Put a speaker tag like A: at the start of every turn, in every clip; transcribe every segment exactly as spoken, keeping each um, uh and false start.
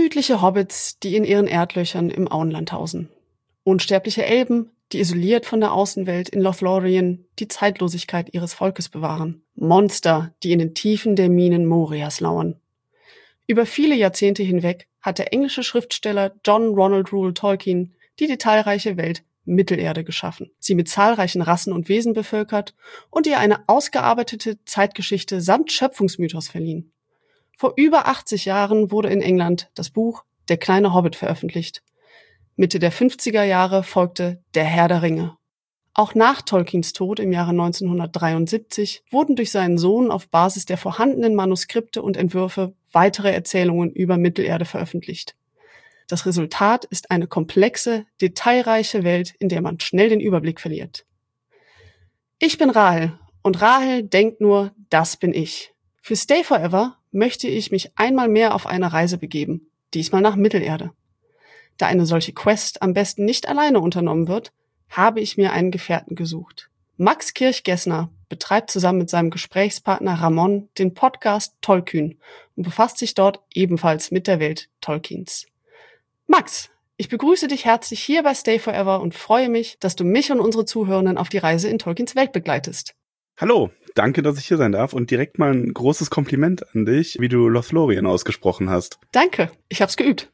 A: Gemütliche Hobbits, die in ihren Erdlöchern im Auenland hausen. Unsterbliche Elben, die isoliert von der Außenwelt in Lothlorien die Zeitlosigkeit ihres Volkes bewahren. Monster, die in den Tiefen der Minen Morias lauern. Über viele Jahrzehnte hinweg hat der englische Schriftsteller John Ronald Reuel Tolkien die detailreiche Welt Mittelerde geschaffen, sie mit zahlreichen Rassen und Wesen bevölkert und ihr eine ausgearbeitete Zeitgeschichte samt Schöpfungsmythos verliehen. Vor über achtzig Jahren wurde in England das Buch Der kleine Hobbit veröffentlicht. Mitte der fünfziger Jahre folgte Der Herr der Ringe. Auch nach Tolkiens Tod im Jahre neunzehnhundertdreiundsiebzig wurden durch seinen Sohn auf Basis der vorhandenen Manuskripte und Entwürfe weitere Erzählungen über Mittelerde veröffentlicht. Das Resultat ist eine komplexe, detailreiche Welt, in der man schnell den Überblick verliert. Ich bin Rahel und Rahel denkt nur, das bin ich. Für Stay Forever möchte ich mich einmal mehr auf eine Reise begeben, diesmal nach Mittelerde. Da eine solche Quest am besten nicht alleine unternommen wird, habe ich mir einen Gefährten gesucht. Max Kirch-Gessner betreibt zusammen mit seinem Gesprächspartner Ramon den Podcast Tollkühn und befasst sich dort ebenfalls mit der Welt Tolkiens. Max, ich begrüße dich herzlich hier bei Stay Forever und freue mich, dass du mich und unsere Zuhörenden auf die Reise in Tolkiens Welt begleitest.
B: Hallo, danke, dass ich hier sein darf und direkt mal ein großes Kompliment an dich, wie du Lothlorien ausgesprochen hast.
A: Danke, ich hab's geübt.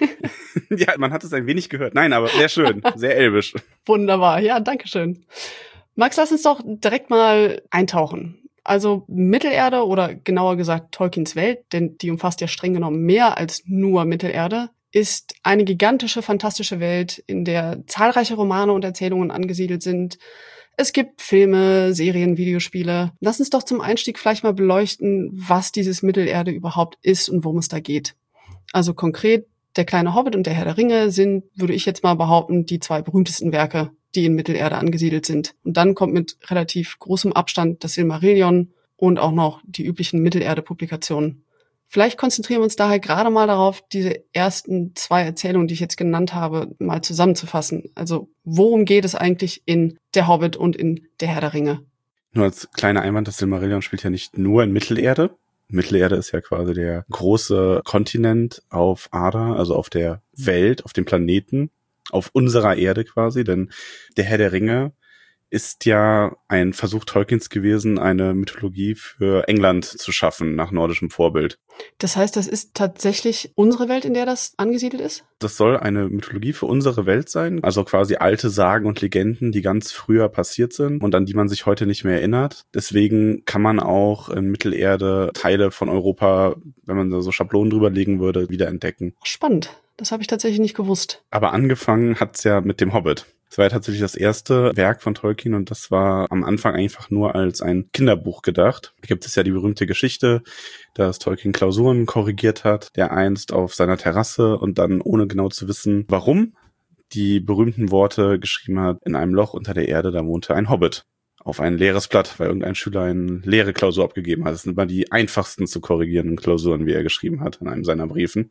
B: Ja, man hat es ein wenig gehört. Nein, aber sehr schön, sehr elbisch.
A: Wunderbar, ja, danke schön. Max, lass uns doch direkt mal eintauchen. Also Mittelerde oder genauer gesagt Tolkiens Welt, denn die umfasst ja streng genommen mehr als nur Mittelerde, ist eine gigantische, fantastische Welt, in der zahlreiche Romane und Erzählungen angesiedelt sind. Es gibt Filme, Serien, Videospiele. Lass uns doch zum Einstieg vielleicht mal beleuchten, was dieses Mittelerde überhaupt ist und worum es da geht. Also konkret, Der kleine Hobbit und Der Herr der Ringe sind, würde ich jetzt mal behaupten, die zwei berühmtesten Werke, die in Mittelerde angesiedelt sind. Und dann kommt mit relativ großem Abstand das Silmarillion und auch noch die üblichen Mittelerde-Publikationen. Vielleicht konzentrieren wir uns daher gerade mal darauf, diese ersten zwei Erzählungen, die ich jetzt genannt habe, mal zusammenzufassen. Also worum geht es eigentlich in Der Hobbit und in Der Herr der Ringe?
B: Nur als kleiner Einwand, das Silmarillion spielt ja nicht nur in Mittelerde. Mittelerde ist ja quasi der große Kontinent auf Arda, also auf der Welt, auf dem Planeten, auf unserer Erde quasi, denn Der Herr der Ringe ist ja ein Versuch Tolkiens gewesen, eine Mythologie für England zu schaffen, nach nordischem Vorbild.
A: Das heißt, das ist tatsächlich unsere Welt, in der das angesiedelt ist?
B: Das soll eine Mythologie für unsere Welt sein, also quasi alte Sagen und Legenden, die ganz früher passiert sind und an die man sich heute nicht mehr erinnert. Deswegen kann man auch in Mittelerde Teile von Europa, wenn man da so Schablonen drüber legen würde, wiederentdecken.
A: Spannend. Das habe ich tatsächlich nicht gewusst.
B: Aber angefangen hat's ja mit dem Hobbit. Das war ja tatsächlich das erste Werk von Tolkien und das war am Anfang einfach nur als ein Kinderbuch gedacht. Da gibt es ja die berühmte Geschichte, dass Tolkien Klausuren korrigiert hat, der einst auf seiner Terrasse und dann, ohne genau zu wissen, warum, die berühmten Worte geschrieben hat: In einem Loch unter der Erde, da wohnte ein Hobbit. Auf ein leeres Blatt, weil irgendein Schüler eine leere Klausur abgegeben hat. Das sind immer die einfachsten zu korrigierenden Klausuren, wie er geschrieben hat in einem seiner Briefen.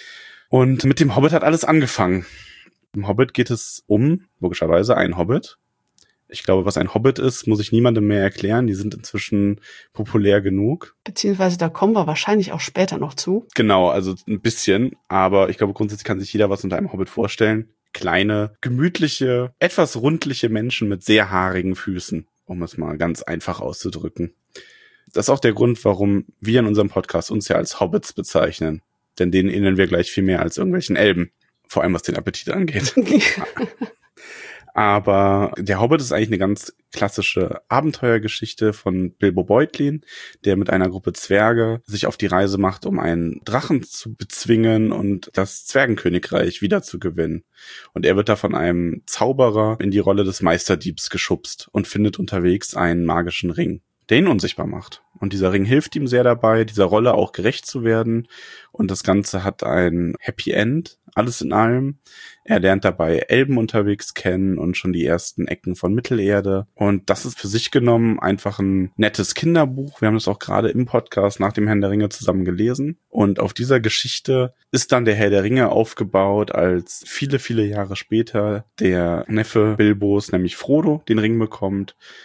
B: Und mit dem Hobbit hat alles angefangen. Im Hobbit geht es um, logischerweise, einen Hobbit. Ich glaube, was ein Hobbit ist, muss ich niemandem mehr erklären. Die sind inzwischen populär genug.
A: Beziehungsweise da kommen wir wahrscheinlich auch später noch zu.
B: Genau, also ein bisschen. Aber ich glaube, grundsätzlich kann sich jeder was unter einem Hobbit vorstellen. Kleine, gemütliche, etwas rundliche Menschen mit sehr haarigen Füßen, um es mal ganz einfach auszudrücken. Das ist auch der Grund, warum wir in unserem Podcast uns ja als Hobbits bezeichnen. Denn denen ähneln wir gleich viel mehr als irgendwelchen Elben. Vor allem, was den Appetit angeht. Aber der Hobbit ist eigentlich eine ganz klassische Abenteuergeschichte von Bilbo Beutlin, der mit einer Gruppe Zwerge sich auf die Reise macht, um einen Drachen zu bezwingen und das Zwergenkönigreich wiederzugewinnen. Und er wird da von einem Zauberer in die Rolle des Meisterdiebs geschubst und findet unterwegs einen magischen Ring, der ihn unsichtbar macht. Und dieser Ring hilft ihm sehr dabei, dieser Rolle auch gerecht zu werden. Und das Ganze hat ein Happy End, alles in allem. Er lernt dabei Elben unterwegs kennen und schon die ersten Ecken von Mittelerde. Und das ist für sich genommen einfach ein nettes Kinderbuch. Wir haben das auch gerade im Podcast nach dem Herrn der Ringe zusammen gelesen. Und auf dieser Geschichte ist dann der Herr der Ringe aufgebaut, als viele, viele Jahre später der Neffe Bilbos, nämlich Frodo, den Ring bekommt.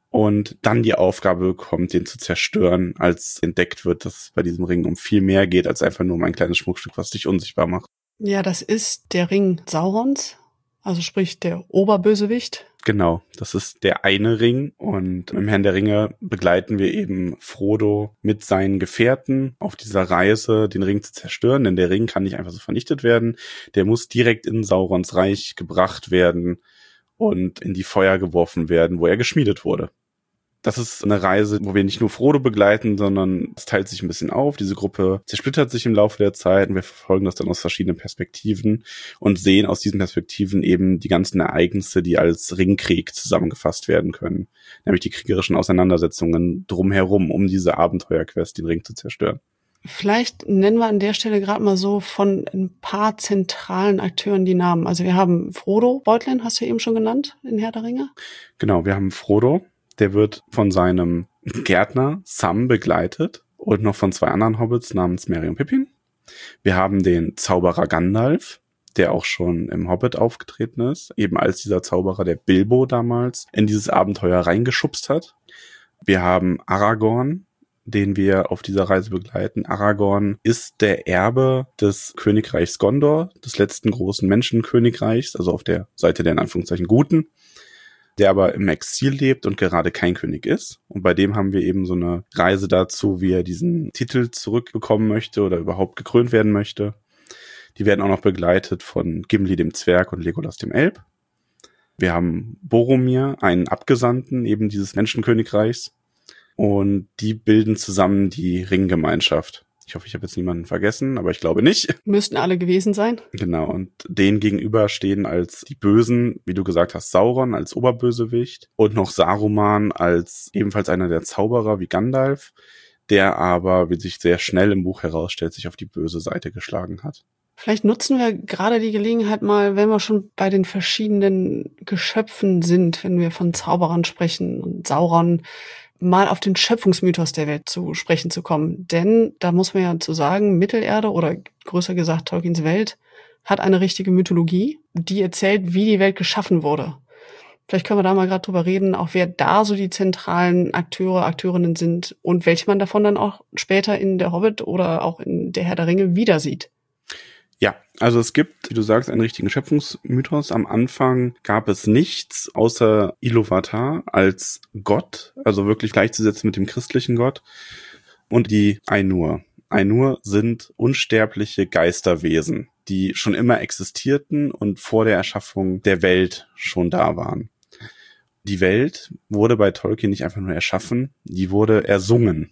B: und dann die Aufgabe bekommt, den zu zerstören, als entdeckt wird, dass es bei diesem Ring um viel mehr geht, als einfach nur um ein kleines Schmuckstück, was dich unsichtbar macht.
A: Ja, das ist der Ring Saurons, also sprich der Oberbösewicht.
B: Genau, das ist der eine Ring und im Herrn der Ringe begleiten wir eben Frodo mit seinen Gefährten auf dieser Reise, den Ring zu zerstören, denn der Ring kann nicht einfach so vernichtet werden, der muss direkt in Saurons Reich gebracht werden und in die Feuer geworfen werden, wo er geschmiedet wurde. Das ist eine Reise, wo wir nicht nur Frodo begleiten, sondern es teilt sich ein bisschen auf. Diese Gruppe zersplittert sich im Laufe der Zeit und wir verfolgen das dann aus verschiedenen Perspektiven und sehen aus diesen Perspektiven eben die ganzen Ereignisse, die als Ringkrieg zusammengefasst werden können. Nämlich die kriegerischen Auseinandersetzungen drumherum, um diese Abenteuerquest, den Ring zu zerstören.
A: Vielleicht nennen wir an der Stelle gerade mal so von ein paar zentralen Akteuren die Namen. Also wir haben Frodo Beutlin, hast du eben schon genannt, in Herr der Ringe.
B: Genau, wir haben Frodo. Der wird von seinem Gärtner Sam begleitet und noch von zwei anderen Hobbits namens Merry und Pippin. Wir haben den Zauberer Gandalf, der auch schon im Hobbit aufgetreten ist, eben als dieser Zauberer, der Bilbo damals in dieses Abenteuer reingeschubst hat. Wir haben Aragorn, den wir auf dieser Reise begleiten. Aragorn ist der Erbe des Königreichs Gondor, des letzten großen Menschenkönigreichs, also auf der Seite der in Anführungszeichen Guten, der aber im Exil lebt und gerade kein König ist. Und bei dem haben wir eben so eine Reise dazu, wie er diesen Titel zurückbekommen möchte oder überhaupt gekrönt werden möchte. Die werden auch noch begleitet von Gimli dem Zwerg und Legolas dem Elb. Wir haben Boromir, einen Abgesandten eben dieses Menschenkönigreichs. Und die bilden zusammen die Ringgemeinschaft. Ich hoffe, ich habe jetzt niemanden vergessen, aber ich glaube nicht.
A: Müssten alle gewesen sein.
B: Genau, und denen gegenüber stehen als die Bösen, wie du gesagt hast, Sauron als Oberbösewicht und noch Saruman als ebenfalls einer der Zauberer wie Gandalf, der aber, wie sich sehr schnell im Buch herausstellt, sich auf die böse Seite geschlagen hat.
A: Vielleicht nutzen wir gerade die Gelegenheit mal, wenn wir schon bei den verschiedenen Geschöpfen sind, wenn wir von Zauberern sprechen und Sauron, mal auf den Schöpfungsmythos der Welt zu sprechen zu kommen. Denn da muss man ja zu sagen, Mittelerde oder größer gesagt Tolkiens Welt hat eine richtige Mythologie, die erzählt, wie die Welt geschaffen wurde. Vielleicht können wir da mal gerade drüber reden, auch wer da so die zentralen Akteure, Akteurinnen sind und welche man davon dann auch später in der Hobbit oder auch in der Herr der Ringe wieder sieht.
B: Ja, also es gibt, wie du sagst, einen richtigen Schöpfungsmythos. Am Anfang gab es nichts außer Iluvatar als Gott, also wirklich gleichzusetzen mit dem christlichen Gott, und die Ainur. Ainur sind unsterbliche Geisterwesen, die schon immer existierten und vor der Erschaffung der Welt schon da waren. Die Welt wurde bei Tolkien nicht einfach nur erschaffen, die wurde ersungen.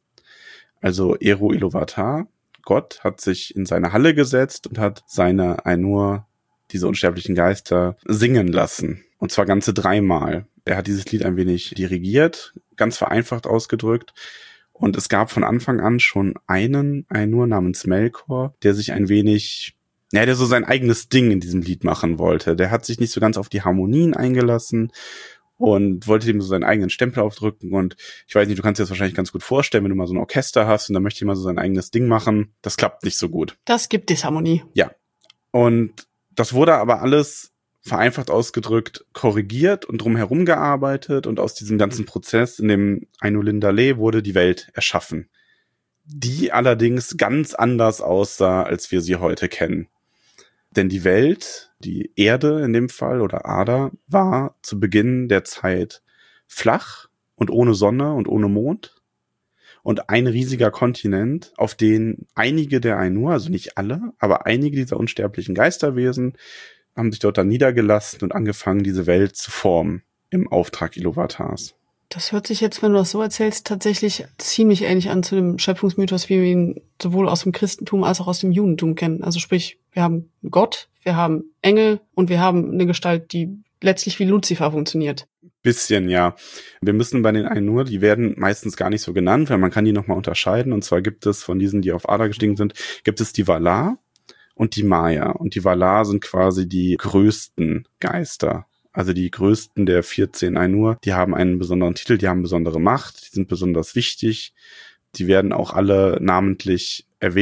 B: Also Eru Iluvatar, Gott, hat sich in seine Halle gesetzt und hat seine Ainur, diese unsterblichen Geister, singen lassen. Und zwar ganze dreimal. Er hat dieses Lied ein wenig dirigiert, ganz vereinfacht ausgedrückt. Und es gab von Anfang an schon einen Ainur namens Melkor, der sich ein wenig, ja, der so sein eigenes Ding in diesem Lied machen wollte. Der hat sich nicht so ganz auf die Harmonien eingelassen und wollte ihm so seinen eigenen Stempel aufdrücken. Und ich weiß nicht, du kannst dir das wahrscheinlich ganz gut vorstellen, wenn du mal so ein Orchester hast und dann möchte jemand so sein eigenes Ding machen. Das klappt nicht so gut.
A: Das gibt Disharmonie.
B: Ja. Und das wurde aber alles vereinfacht ausgedrückt korrigiert und drumherum gearbeitet. Und aus diesem ganzen Prozess in dem Ainulindalë wurde die Welt erschaffen. Die allerdings ganz anders aussah, als wir sie heute kennen. Denn die Welt, die Erde in dem Fall oder Ada, war zu Beginn der Zeit flach und ohne Sonne und ohne Mond. Und ein riesiger Kontinent, auf den einige der Ainur, also nicht alle, aber einige dieser unsterblichen Geisterwesen, haben sich dort dann niedergelassen und angefangen, diese Welt zu formen im Auftrag Iluvatars.
A: Das hört sich jetzt, wenn du das so erzählst, tatsächlich ziemlich ähnlich an zu dem Schöpfungsmythos, wie wir ihn sowohl aus dem Christentum als auch aus dem Judentum kennen. Also sprich, wir haben Gott, wir haben Engel und wir haben eine Gestalt, die letztlich wie Luzifer funktioniert.
B: Bisschen, ja. Wir müssen bei den Ainur, die werden meistens gar nicht so genannt, weil man kann die nochmal unterscheiden. Und zwar gibt es von diesen, die auf Ada gestiegen sind, gibt es die Valar und die Maya. Und die Valar sind quasi die größten Geister. Also die größten der vierzehn Ainur, die haben einen besonderen Titel, die haben besondere Macht, die sind besonders wichtig, die werden auch alle namentlich erwähnt.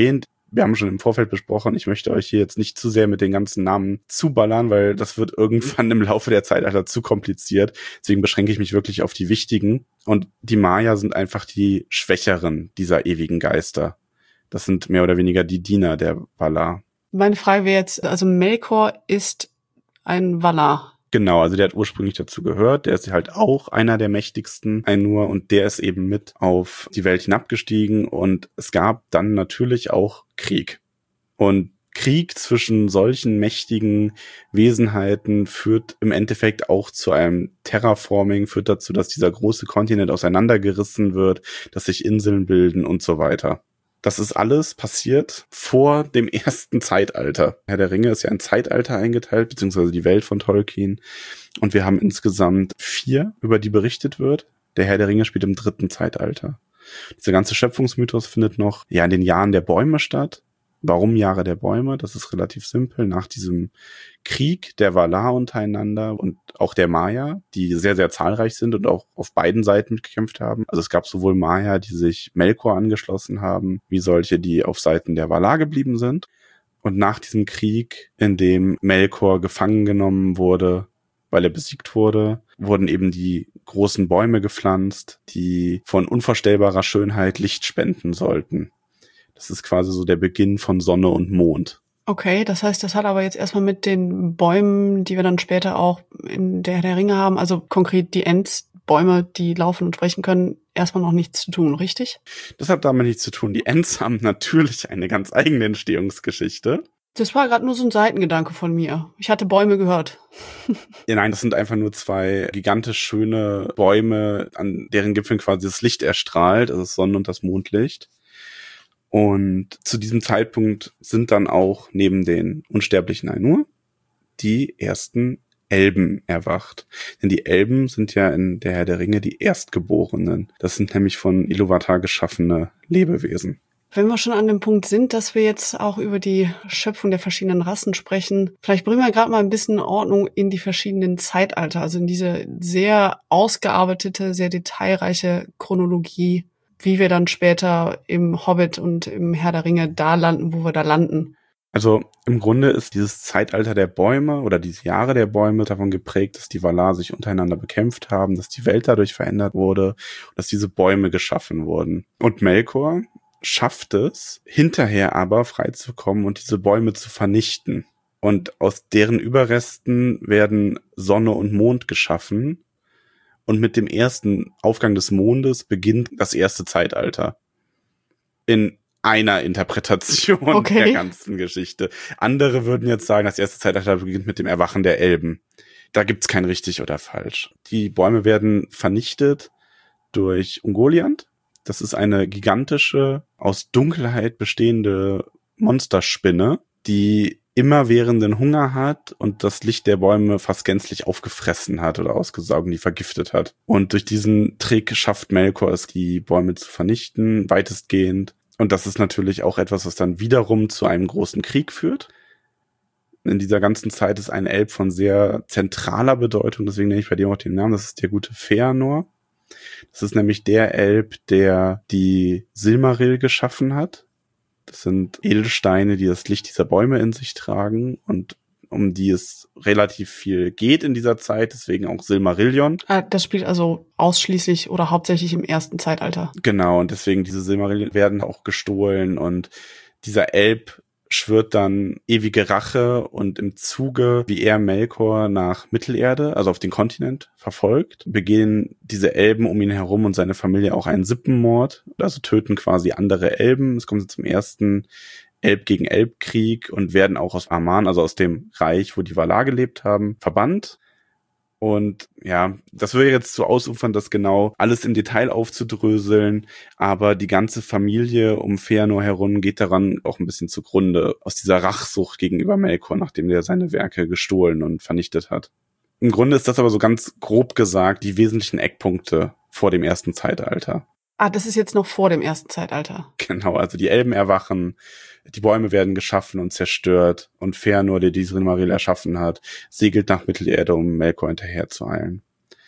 B: wir haben schon im Vorfeld besprochen, ich möchte euch hier jetzt nicht zu sehr mit den ganzen Namen zuballern, weil das wird irgendwann im Laufe der Zeitalter zu kompliziert. Deswegen beschränke ich mich wirklich auf die wichtigen. Und die Maya sind einfach die Schwächeren dieser ewigen Geister. Das sind mehr oder weniger die Diener der Valar.
A: Meine Frage wäre jetzt, also Melkor ist ein Valar.
B: Genau, also der hat ursprünglich dazu gehört, der ist halt auch einer der mächtigsten Ainur und der ist eben mit auf die Welt hinabgestiegen und es gab dann natürlich auch Krieg. Und Krieg zwischen solchen mächtigen Wesenheiten führt im Endeffekt auch zu einem Terraforming, führt dazu, dass dieser große Kontinent auseinandergerissen wird, dass sich Inseln bilden und so weiter. Das ist alles passiert vor dem ersten Zeitalter. Herr der Ringe ist ja ein Zeitalter eingeteilt, beziehungsweise die Welt von Tolkien. Und wir haben insgesamt vier, über die berichtet wird. Der Herr der Ringe spielt im dritten Zeitalter. Dieser ganze Schöpfungsmythos findet noch ja in den Jahren der Bäume statt. Warum Jahre der Bäume? Das ist relativ simpel. Nach diesem Krieg der Valar untereinander und auch der Maya, die sehr, sehr zahlreich sind und auch auf beiden Seiten mitgekämpft haben. Also es gab sowohl Maya, die sich Melkor angeschlossen haben, wie solche, die auf Seiten der Valar geblieben sind. Und nach diesem Krieg, in dem Melkor gefangen genommen wurde, weil er besiegt wurde, wurden eben die großen Bäume gepflanzt, die von unvorstellbarer Schönheit Licht spenden sollten. Das ist quasi so der Beginn von Sonne und Mond.
A: Okay, das heißt, das hat aber jetzt erstmal mit den Bäumen, die wir dann später auch in der Herr der Ringe haben, also konkret die Ents, Bäume, die laufen und sprechen können, erstmal noch nichts zu tun, richtig?
B: Das hat damit nichts zu tun. Die Ents haben natürlich eine ganz eigene Entstehungsgeschichte.
A: Das war gerade nur so ein Seitengedanke von mir. Ich hatte Bäume gehört.
B: Ja, nein, das sind einfach nur zwei gigantisch schöne Bäume, an deren Gipfeln quasi das Licht erstrahlt, also das Sonnen- und das Mondlicht. Und zu diesem Zeitpunkt sind dann auch neben den unsterblichen Ainur die ersten Elben erwacht. Denn die Elben sind ja in der Herr der Ringe die Erstgeborenen. Das sind nämlich von Iluvatar geschaffene Lebewesen.
A: Wenn wir schon an dem Punkt sind, dass wir jetzt auch über die Schöpfung der verschiedenen Rassen sprechen, vielleicht bringen wir gerade mal ein bisschen Ordnung in die verschiedenen Zeitalter, also in diese sehr ausgearbeitete, sehr detailreiche Chronologie, wie wir dann später im Hobbit und im Herr der Ringe da landen, wo wir da landen.
B: Also im Grunde ist dieses Zeitalter der Bäume oder diese Jahre der Bäume davon geprägt, dass die Valar sich untereinander bekämpft haben, dass die Welt dadurch verändert wurde, dass diese Bäume geschaffen wurden. Und Melkor schafft es, hinterher aber freizukommen und diese Bäume zu vernichten. Und aus deren Überresten werden Sonne und Mond geschaffen. Und mit dem ersten Aufgang des Mondes beginnt das erste Zeitalter. In einer Interpretation okay. der ganzen Geschichte. Andere würden jetzt sagen, das erste Zeitalter beginnt mit dem Erwachen der Elben. Da gibt's kein richtig oder falsch. Die Bäume werden vernichtet durch Ungoliant. Das ist eine gigantische, aus Dunkelheit bestehende Monsterspinne, die immerwährenden Hunger hat und das Licht der Bäume fast gänzlich aufgefressen hat oder ausgesaugt und die vergiftet hat. Und durch diesen Trick schafft Melkor es, die Bäume zu vernichten, weitestgehend. Und das ist natürlich auch etwas, was dann wiederum zu einem großen Krieg führt. In dieser ganzen Zeit ist ein Elb von sehr zentraler Bedeutung, deswegen nenne ich bei dem auch den Namen, das ist der gute Feanor. Das ist nämlich der Elb, der die Silmaril geschaffen hat. Das sind Edelsteine, die das Licht dieser Bäume in sich tragen und um die es relativ viel geht in dieser Zeit, deswegen auch Silmarillion.
A: Ah, das spielt also ausschließlich oder hauptsächlich im ersten Zeitalter.
B: Genau, und deswegen diese Silmarillion werden auch gestohlen und dieser Elb schwört dann ewige Rache und im Zuge, wie er Melkor nach Mittelerde, also auf den Kontinent, verfolgt, begehen diese Elben um ihn herum und seine Familie auch einen Sippenmord, also töten quasi andere Elben. Es kommt zum ersten Elb gegen Elb-Krieg und werden auch aus Aman, also aus dem Reich, wo die Valar gelebt haben, verbannt. Und ja, das würde jetzt so ausufern, das genau alles im Detail aufzudröseln, aber die ganze Familie um Feanor herum geht daran auch ein bisschen zugrunde, aus dieser Rachsucht gegenüber Melkor, nachdem der seine Werke gestohlen und vernichtet hat. Im Grunde ist das aber so ganz grob gesagt die wesentlichen Eckpunkte vor dem ersten Zeitalter.
A: Ah, das ist jetzt noch vor dem ersten Zeitalter.
B: Genau, also die Elben erwachen, die Bäume werden geschaffen und zerstört und Feanor, der die Silmaril erschaffen hat, segelt nach Mittelerde, um Melkor hinterher zu eilen.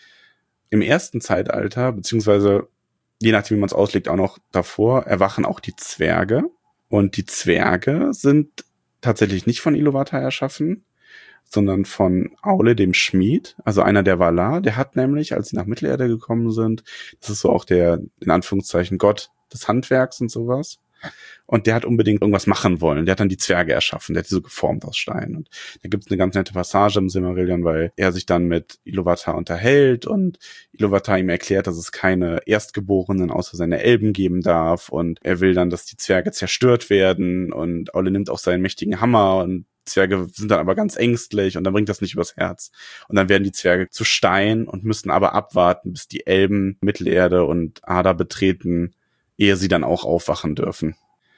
B: Im ersten Zeitalter, beziehungsweise je nachdem, wie man es auslegt, auch noch davor, erwachen auch die Zwerge Und die Zwerge sind tatsächlich nicht von Iluvatar erschaffen, sondern von Aule, dem Schmied, also einer der Valar. Der hat nämlich, als sie nach Mittelerde gekommen sind, das ist so auch der, in Anführungszeichen, Gott des Handwerks und sowas. Und der hat unbedingt irgendwas machen wollen. Der hat dann die Zwerge erschaffen. Der hat die so geformt aus Stein. Und da gibt es eine ganz nette Passage im Silmarillion, weil er sich dann mit Iluvatar unterhält und Iluvatar ihm erklärt, dass es keine Erstgeborenen außer seine Elben geben darf. Und er will dann, dass die Zwerge zerstört werden. Und Aule nimmt auch seinen mächtigen Hammer und Zwerge sind dann aber ganz ängstlich und dann bringt das nicht übers Herz. Und dann werden die Zwerge zu Stein und müssen aber abwarten, bis die Elben Mittelerde und Ada betreten, ehe sie dann auch aufwachen dürfen.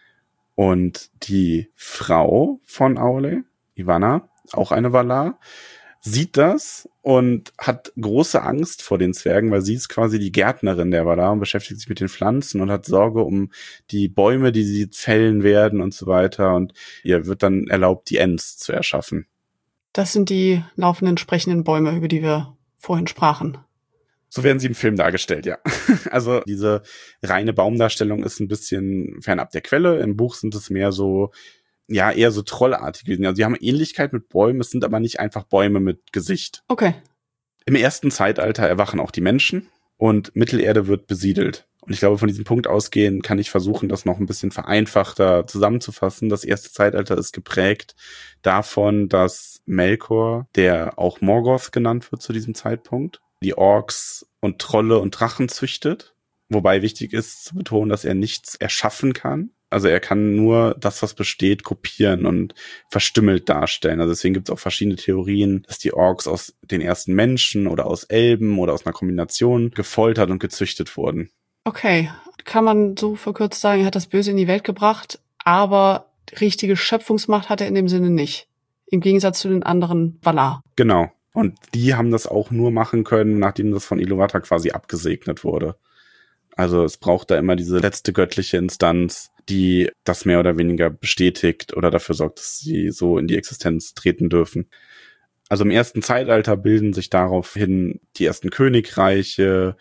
B: Und die Frau von Aule, Ivanna, auch eine Valar, sieht das und hat große Angst vor den Zwergen, weil sie ist quasi die Gärtnerin der Valar und beschäftigt sich mit den Pflanzen und hat Sorge um die Bäume, die sie fällen werden und so weiter. Und ihr wird dann erlaubt, die Ents zu erschaffen.
A: Das sind die laufenden, sprechenden Bäume, über die wir vorhin sprachen.
B: So werden sie im Film dargestellt, ja. Also diese reine Baumdarstellung ist ein bisschen fernab der Quelle. Im Buch sind es mehr so, ja, eher so trollartig gewesen. Also die haben Ähnlichkeit mit Bäumen, es sind aber nicht einfach Bäume mit Gesicht.
A: Okay.
B: Im ersten Zeitalter erwachen auch die Menschen und Mittelerde wird besiedelt. Und ich glaube, von diesem Punkt ausgehend kann ich versuchen, das noch ein bisschen vereinfachter zusammenzufassen. Das erste Zeitalter ist geprägt davon, dass Melkor, der auch Morgoth genannt wird zu diesem Zeitpunkt, die Orks und Trolle und Drachen züchtet. Wobei wichtig ist zu betonen, dass er nichts erschaffen kann. Also er kann nur das, was besteht, kopieren und verstümmelt darstellen. Also deswegen gibt es auch verschiedene Theorien, dass die Orks aus den ersten Menschen oder aus Elben oder aus einer Kombination gefoltert und gezüchtet wurden.
A: Okay, kann man so verkürzt sagen, er hat das Böse in die Welt gebracht, aber richtige Schöpfungsmacht hat er in dem Sinne nicht. Im Gegensatz zu den anderen Valar.
B: Genau. Und die haben das auch nur machen können, nachdem das von Iluvatar quasi abgesegnet wurde. Also es braucht da immer diese letzte göttliche Instanz, die das mehr oder weniger bestätigt oder dafür sorgt, dass sie so in die Existenz treten dürfen. Also im ersten Zeitalter bilden sich daraufhin die ersten Königreiche,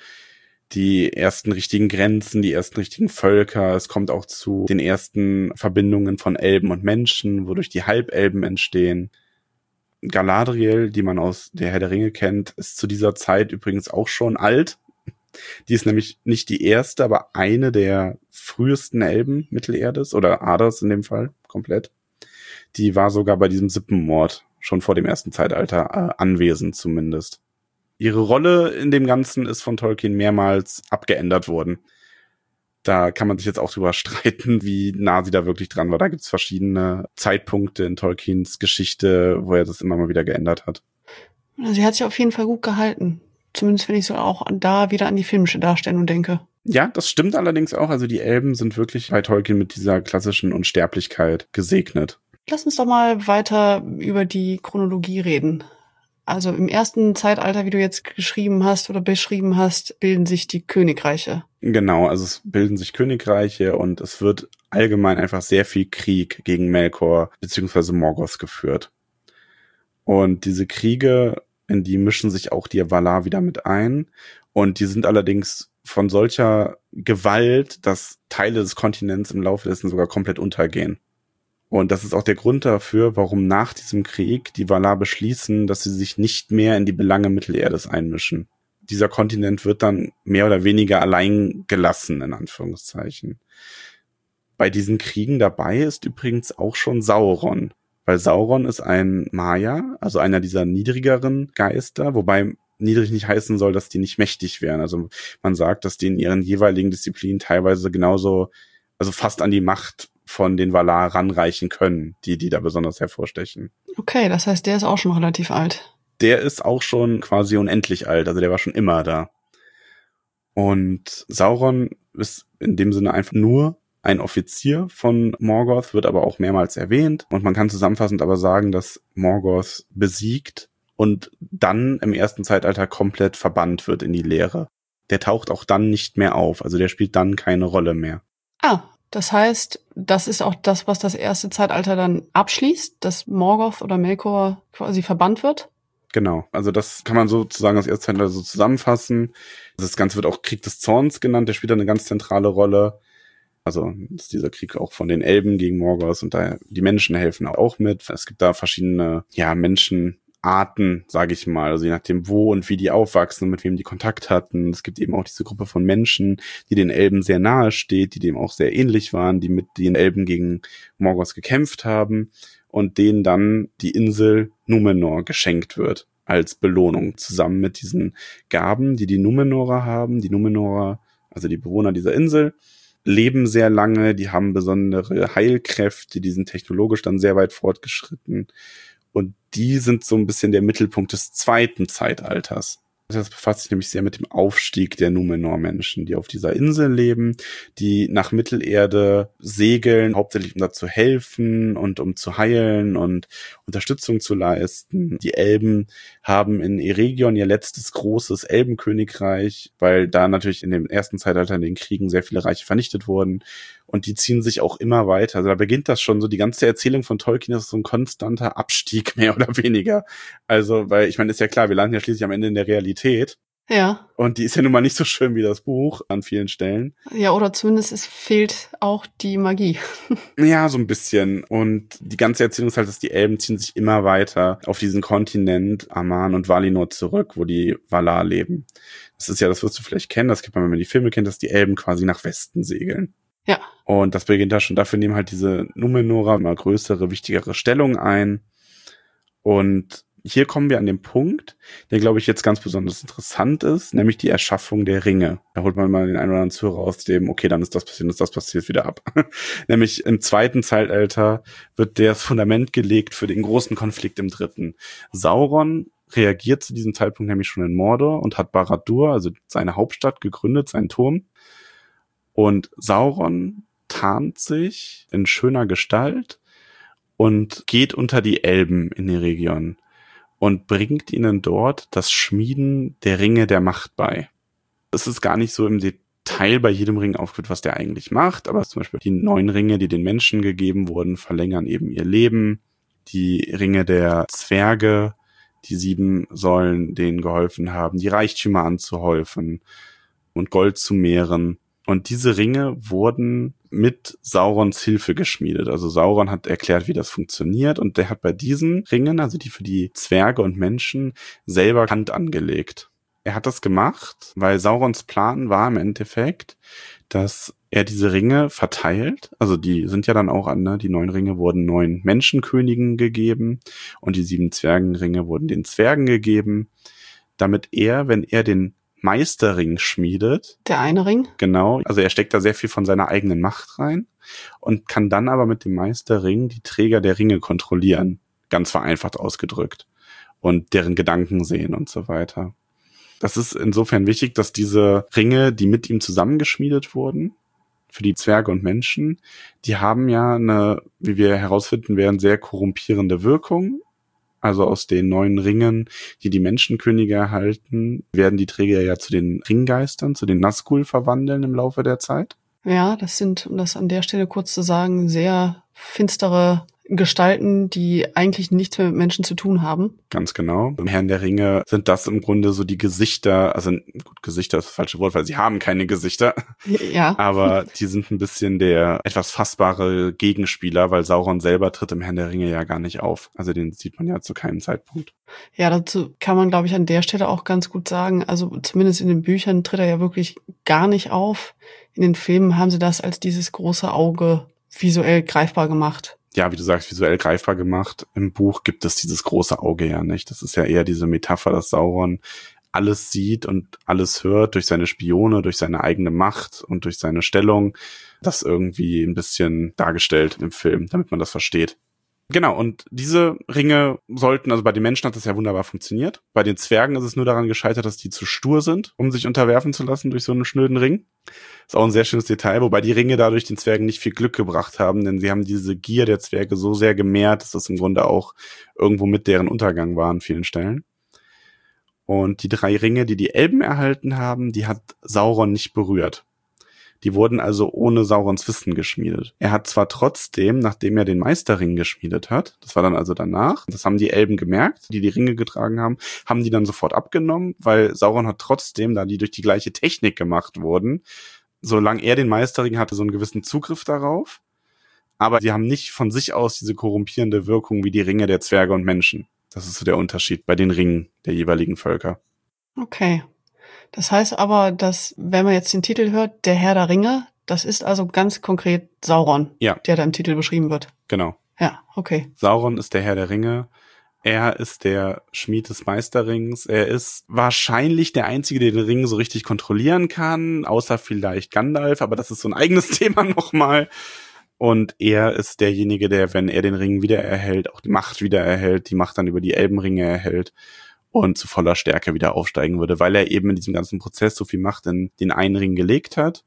B: die ersten richtigen Grenzen, die ersten richtigen Völker. Es kommt auch zu den ersten Verbindungen von Elben und Menschen, wodurch die Halbelben entstehen. Galadriel, die man aus der Herr der Ringe kennt, ist zu dieser Zeit übrigens auch schon alt. Die ist nämlich nicht die erste, aber eine der frühesten Elben Mittelerdes oder Aders in dem Fall komplett. Die war sogar bei diesem Sippenmord schon vor dem ersten Zeitalter äh, anwesend zumindest. Ihre Rolle in dem Ganzen ist von Tolkien mehrmals abgeändert worden. Da kann man sich jetzt auch drüber streiten, wie nah sie da wirklich dran war. Da gibt es verschiedene Zeitpunkte in Tolkiens Geschichte, wo er das immer mal wieder geändert hat.
A: Sie hat sich auf jeden Fall gut gehalten. Zumindest wenn ich so auch da wieder an die filmische Darstellung denke.
B: Ja, das stimmt allerdings auch. Also die Elben sind wirklich bei Tolkien mit dieser klassischen Unsterblichkeit gesegnet.
A: Lass uns doch mal weiter über die Chronologie reden. Also im ersten Zeitalter, wie du jetzt geschrieben hast oder beschrieben hast, bilden sich die Königreiche.
B: Genau, also es bilden sich Königreiche und es wird allgemein einfach sehr viel Krieg gegen Melkor bzw. Morgoth geführt. Und diese Kriege, in die mischen sich auch die Valar wieder mit ein. Und die sind allerdings von solcher Gewalt, dass Teile des Kontinents im Laufe dessen sogar komplett untergehen. Und das ist auch der Grund dafür, warum nach diesem Krieg die Valar beschließen, dass sie sich nicht mehr in die Belange Mittelerdes einmischen. Dieser Kontinent wird dann mehr oder weniger allein gelassen, in Anführungszeichen. Bei diesen Kriegen dabei ist übrigens auch schon Sauron. Weil Sauron ist ein Maya, also einer dieser niedrigeren Geister, wobei niedrig nicht heißen soll, dass die nicht mächtig wären. Also man sagt, dass die in ihren jeweiligen Disziplinen teilweise genauso, also fast an die Macht von den Valar ranreichen können, die die da besonders hervorstechen.
A: Okay, das heißt, der ist auch schon relativ alt.
B: Der ist auch schon quasi unendlich alt, also der war schon immer da. Und Sauron ist in dem Sinne einfach nur ein Offizier von Morgoth, wird aber auch mehrmals erwähnt. Und man kann zusammenfassend aber sagen, dass Morgoth besiegt und dann im ersten Zeitalter komplett verbannt wird in die Leere. Der taucht auch dann nicht mehr auf, also der spielt dann keine Rolle mehr.
A: Ah, das heißt, das ist auch das, was das erste Zeitalter dann abschließt, dass Morgoth oder Melkor quasi verbannt wird?
B: Genau, also das kann man sozusagen das erste Zeitalter so zusammenfassen. Das Ganze wird auch Krieg des Zorns genannt, der spielt da eine ganz zentrale Rolle. Also ist dieser Krieg auch von den Elben gegen Morgoth und da die Menschen helfen auch mit. Es gibt da verschiedene, ja, Menschenarten, sage ich mal, also je nachdem wo und wie die aufwachsen und mit wem die Kontakt hatten. Es gibt eben auch diese Gruppe von Menschen, die den Elben sehr nahe steht, die dem auch sehr ähnlich waren, die mit den Elben gegen Morgoth gekämpft haben und denen dann die Insel Numenor geschenkt wird als Belohnung, zusammen mit diesen Gaben, die die Numenorer haben. Die Numenorer, also die Bewohner dieser Insel, leben sehr lange, die haben besondere Heilkräfte, die sind technologisch dann sehr weit fortgeschritten und die sind so ein bisschen der Mittelpunkt des zweiten Zeitalters. Das befasst sich nämlich sehr mit dem Aufstieg der Numenor-Menschen, die auf dieser Insel leben, die nach Mittelerde segeln, hauptsächlich um da zu helfen und um zu heilen und Unterstützung zu leisten. Die Elben haben in Eregion ihr letztes großes Elbenkönigreich, weil da natürlich in dem ersten Zeitalter in den Kriegen sehr viele Reiche vernichtet wurden. Und die ziehen sich auch immer weiter. Also da beginnt das schon so, die ganze Erzählung von Tolkien ist so ein konstanter Abstieg, mehr oder weniger. Also, weil, ich meine, ist ja klar, wir landen ja schließlich am Ende in der Realität.
A: Ja.
B: Und die ist ja nun mal nicht so schön wie das Buch an vielen Stellen.
A: Ja, oder zumindest es fehlt auch die Magie.
B: Ja, so ein bisschen. Und die ganze Erzählung ist halt, dass die Elben ziehen sich immer weiter auf diesen Kontinent Aman und Valinor zurück, wo die Valar leben. Das ist ja, das wirst du vielleicht kennen, das kennt man, wenn man die Filme kennt, dass die Elben quasi nach Westen segeln.
A: Ja.
B: Und das beginnt da schon, dafür nehmen halt diese Numenorer immer größere, wichtigere Stellung ein. Und hier kommen wir an den Punkt, der, glaube ich, jetzt ganz besonders interessant ist, nämlich die Erschaffung der Ringe. Da holt man mal den einen oder anderen Zuhörer aus dem, okay, dann ist das passiert, ist das passiert, wieder ab. Nämlich im zweiten Zeitalter wird das Fundament gelegt für den großen Konflikt im dritten. Sauron reagiert zu diesem Zeitpunkt nämlich schon in Mordor und hat Barad-dûr, also seine Hauptstadt, gegründet, seinen Turm. Und Sauron tarnt sich in schöner Gestalt und geht unter die Elben in Eregion und bringt ihnen dort das Schmieden der Ringe der Macht bei. Es ist gar nicht so im Detail bei jedem Ring aufgeführt, was der eigentlich macht, aber zum Beispiel die neun Ringe, die den Menschen gegeben wurden, verlängern eben ihr Leben. Die Ringe der Zwerge, die sieben sollen denen geholfen haben, die Reichtümer anzuhäufen und Gold zu mehren. Und diese Ringe wurden mit Saurons Hilfe geschmiedet. Also Sauron hat erklärt, wie das funktioniert und der hat bei diesen Ringen, also die für die Zwerge und Menschen, selber Hand angelegt. Er hat das gemacht, weil Saurons Plan war im Endeffekt, dass er diese Ringe verteilt. Also die sind ja dann auch an, ne? Die neun Ringe wurden neun Menschenkönigen gegeben und die sieben Zwergenringe wurden den Zwergen gegeben, damit er, wenn er den Meisterring schmiedet.
A: Der eine Ring?
B: Genau, also er steckt da sehr viel von seiner eigenen Macht rein und kann dann aber mit dem Meisterring die Träger der Ringe kontrollieren, ganz vereinfacht ausgedrückt, und deren Gedanken sehen und so weiter. Das ist insofern wichtig, dass diese Ringe, die mit ihm zusammengeschmiedet wurden, für die Zwerge und Menschen, die haben ja eine, wie wir herausfinden werden, sehr korrumpierende Wirkung. Also aus den neuen Ringen, die die Menschenkönige erhalten, werden die Träger ja zu den Ringgeistern, zu den Nazgul verwandeln im Laufe der Zeit.
A: Ja, das sind, um das an der Stelle kurz zu sagen, sehr finstere Gestalten, die eigentlich nichts mehr mit Menschen zu tun haben.
B: Ganz genau. Im Herrn der Ringe sind das im Grunde so die Gesichter, also gut, Gesichter ist das falsche Wort, weil sie haben keine Gesichter.
A: Ja.
B: Aber die sind ein bisschen der etwas fassbare Gegenspieler, weil Sauron selber tritt im Herrn der Ringe ja gar nicht auf. Also den sieht man ja zu keinem Zeitpunkt.
A: Ja, dazu kann man, glaube ich, an der Stelle auch ganz gut sagen, also zumindest in den Büchern tritt er ja wirklich gar nicht auf. In den Filmen haben sie das als dieses große Auge visuell greifbar gemacht.
B: Ja, wie du sagst, visuell greifbar gemacht. Im Buch gibt es dieses große Auge ja nicht. Das ist ja eher diese Metapher, dass Sauron alles sieht und alles hört durch seine Spione, durch seine eigene Macht und durch seine Stellung. Das irgendwie ein bisschen dargestellt im Film, damit man das versteht. Genau, und diese Ringe sollten, also bei den Menschen hat das ja wunderbar funktioniert. Bei den Zwergen ist es nur daran gescheitert, dass die zu stur sind, um sich unterwerfen zu lassen durch so einen schnöden Ring. Ist auch ein sehr schönes Detail, wobei die Ringe dadurch den Zwergen nicht viel Glück gebracht haben, denn sie haben diese Gier der Zwerge so sehr gemehrt, dass das im Grunde auch irgendwo mit deren Untergang war an vielen Stellen. Und die drei Ringe, die die Elben erhalten haben, die hat Sauron nicht berührt. Die wurden also ohne Saurons Wissen geschmiedet. Er hat zwar trotzdem, nachdem er den Meisterring geschmiedet hat, das war dann also danach, das haben die Elben gemerkt, die die Ringe getragen haben, haben die dann sofort abgenommen, weil Sauron hat trotzdem, da die durch die gleiche Technik gemacht wurden, solange er den Meisterring hatte, so einen gewissen Zugriff darauf. Aber sie haben nicht von sich aus diese korrumpierende Wirkung wie die Ringe der Zwerge und Menschen. Das ist so der Unterschied bei den Ringen der jeweiligen Völker.
A: Okay. Das heißt aber, dass, wenn man jetzt den Titel hört, der Herr der Ringe, das ist also ganz konkret Sauron,
B: ja.
A: der da im Titel beschrieben wird.
B: Genau.
A: Ja, okay.
B: Sauron ist der Herr der Ringe. Er ist der Schmied des Meisterrings. Er ist wahrscheinlich der Einzige, der den Ring so richtig kontrollieren kann, außer vielleicht Gandalf, aber das ist so ein eigenes Thema nochmal. Und er ist derjenige, der, wenn er den Ring wiedererhält, auch die Macht wiedererhält, die Macht dann über die Elbenringe erhält und zu voller Stärke wieder aufsteigen würde, weil er eben in diesem ganzen Prozess so viel Macht in den einen Ring gelegt hat,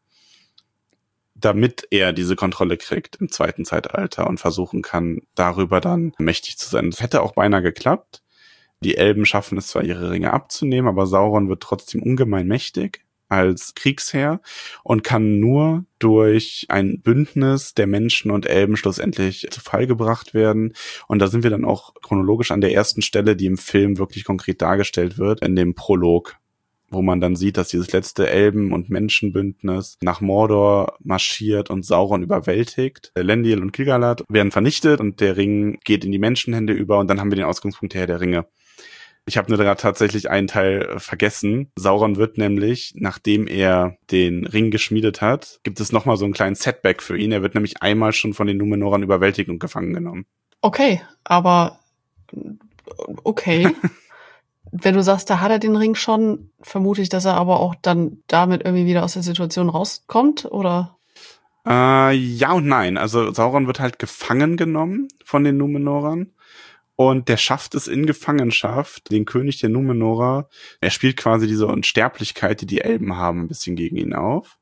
B: damit er diese Kontrolle kriegt im zweiten Zeitalter und versuchen kann, darüber dann mächtig zu sein. Das hätte auch beinahe geklappt. Die Elben schaffen es zwar, ihre Ringe abzunehmen, aber Sauron wird trotzdem ungemein mächtig als Kriegsherr und kann nur durch ein Bündnis der Menschen und Elben schlussendlich zu Fall gebracht werden. Und da sind wir dann auch chronologisch an der ersten Stelle, die im Film wirklich konkret dargestellt wird, in dem Prolog, wo man dann sieht, dass dieses letzte Elben- und Menschenbündnis nach Mordor marschiert und Sauron überwältigt. Elendil und Gil-galad werden vernichtet und der Ring geht in die Menschenhände über und dann haben wir den Ausgangspunkt her der Ringe. Ich habe nur gerade tatsächlich einen Teil vergessen. Sauron wird nämlich, nachdem er den Ring geschmiedet hat, gibt es nochmal so einen kleinen Setback für ihn. Er wird nämlich einmal schon von den Numenorern überwältigt und gefangen genommen.
A: Okay, aber okay. Wenn du sagst, da hat er den Ring schon, vermute ich, dass er aber auch dann damit irgendwie wieder aus der Situation rauskommt, oder?
B: Äh, ja und nein. Also Sauron wird halt gefangen genommen von den Numenorern. Und der schafft es in Gefangenschaft, den König der Numenorer. Er spielt quasi diese Unsterblichkeit, die die Elben haben, ein bisschen gegen ihn auf.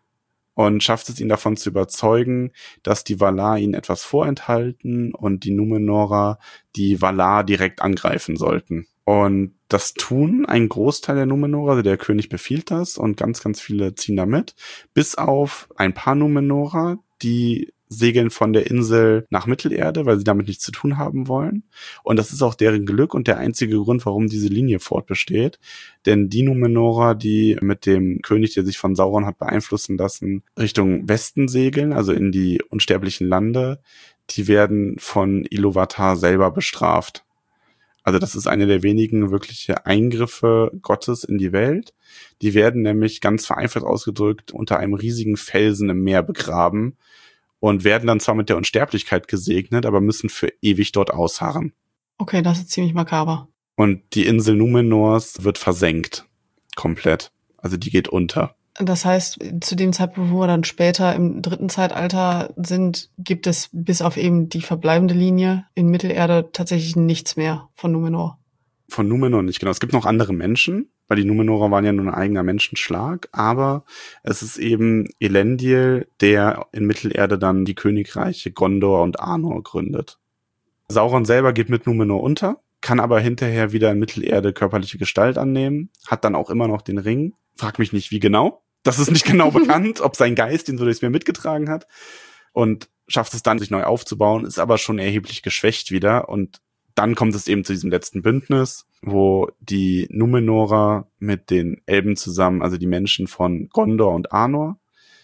B: Und schafft es, ihn davon zu überzeugen, dass die Valar ihnen etwas vorenthalten und die Numenorer die Valar direkt angreifen sollten. Und das tun ein Großteil der Numenorer, also der König befiehlt das und ganz, ganz viele ziehen da mit. Bis auf ein paar Numenorer, die segeln von der Insel nach Mittelerde, weil sie damit nichts zu tun haben wollen. Und das ist auch deren Glück und der einzige Grund, warum diese Linie fortbesteht. Denn die Numenorer, die mit dem König, der sich von Sauron hat beeinflussen lassen, Richtung Westen segeln, also in die unsterblichen Lande, die werden von Iluvatar selber bestraft. Also das ist eine der wenigen wirkliche Eingriffe Gottes in die Welt. Die werden nämlich ganz vereinfacht ausgedrückt unter einem riesigen Felsen im Meer begraben und werden dann zwar mit der Unsterblichkeit gesegnet, aber müssen für ewig dort ausharren.
A: Okay, das ist ziemlich makaber.
B: Und die Insel Numenors wird versenkt. Komplett. Also die geht unter.
A: Das heißt, zu dem Zeitpunkt, wo wir dann später im dritten Zeitalter sind, gibt es bis auf eben die verbleibende Linie in Mittelerde tatsächlich nichts mehr von Numenor.
B: Von Numenor nicht, genau. Es gibt noch andere Menschen, weil die Numenorer waren ja nur ein eigener Menschenschlag, aber es ist eben Elendil, der in Mittelerde dann die Königreiche Gondor und Arnor gründet. Sauron selber geht mit Numenor unter, kann aber hinterher wieder in Mittelerde körperliche Gestalt annehmen, hat dann auch immer noch den Ring. Frag mich nicht, wie genau. Das ist nicht genau bekannt, ob sein Geist ihn so durchs Meer mitgetragen hat und schafft es dann, sich neu aufzubauen, ist aber schon erheblich geschwächt wieder und dann kommt es eben zu diesem letzten Bündnis, wo die Numenorer mit den Elben zusammen, also die Menschen von Gondor und Arnor.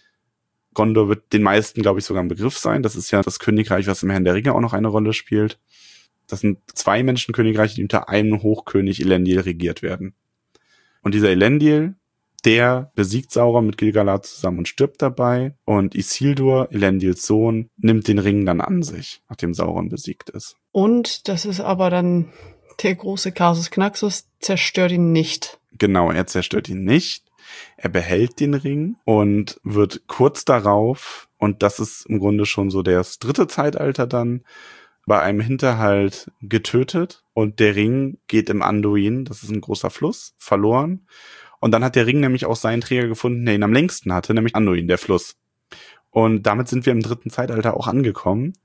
B: Gondor wird den meisten, glaube ich, sogar ein Begriff sein. Das ist ja das Königreich, was im Herrn der Ringe auch noch eine Rolle spielt. Das sind zwei Menschenkönigreiche, die unter einem Hochkönig Elendil regiert werden. Und dieser Elendil, der besiegt Sauron mit Gil-galad zusammen und stirbt dabei. Und Isildur, Elendils Sohn, nimmt den Ring dann an sich, nachdem Sauron besiegt ist.
A: Und das ist aber dann der große Kasus Knaxus, zerstört ihn nicht.
B: Genau, er zerstört ihn nicht. Er behält den Ring und wird kurz darauf, und das ist im Grunde schon so das dritte Zeitalter dann, bei einem Hinterhalt getötet. Und der Ring geht im Anduin, das ist ein großer Fluss, verloren. Und dann hat der Ring nämlich auch seinen Träger gefunden, der ihn am längsten hatte, nämlich Anduin, der Fluss. Und damit sind wir im dritten Zeitalter auch angekommen.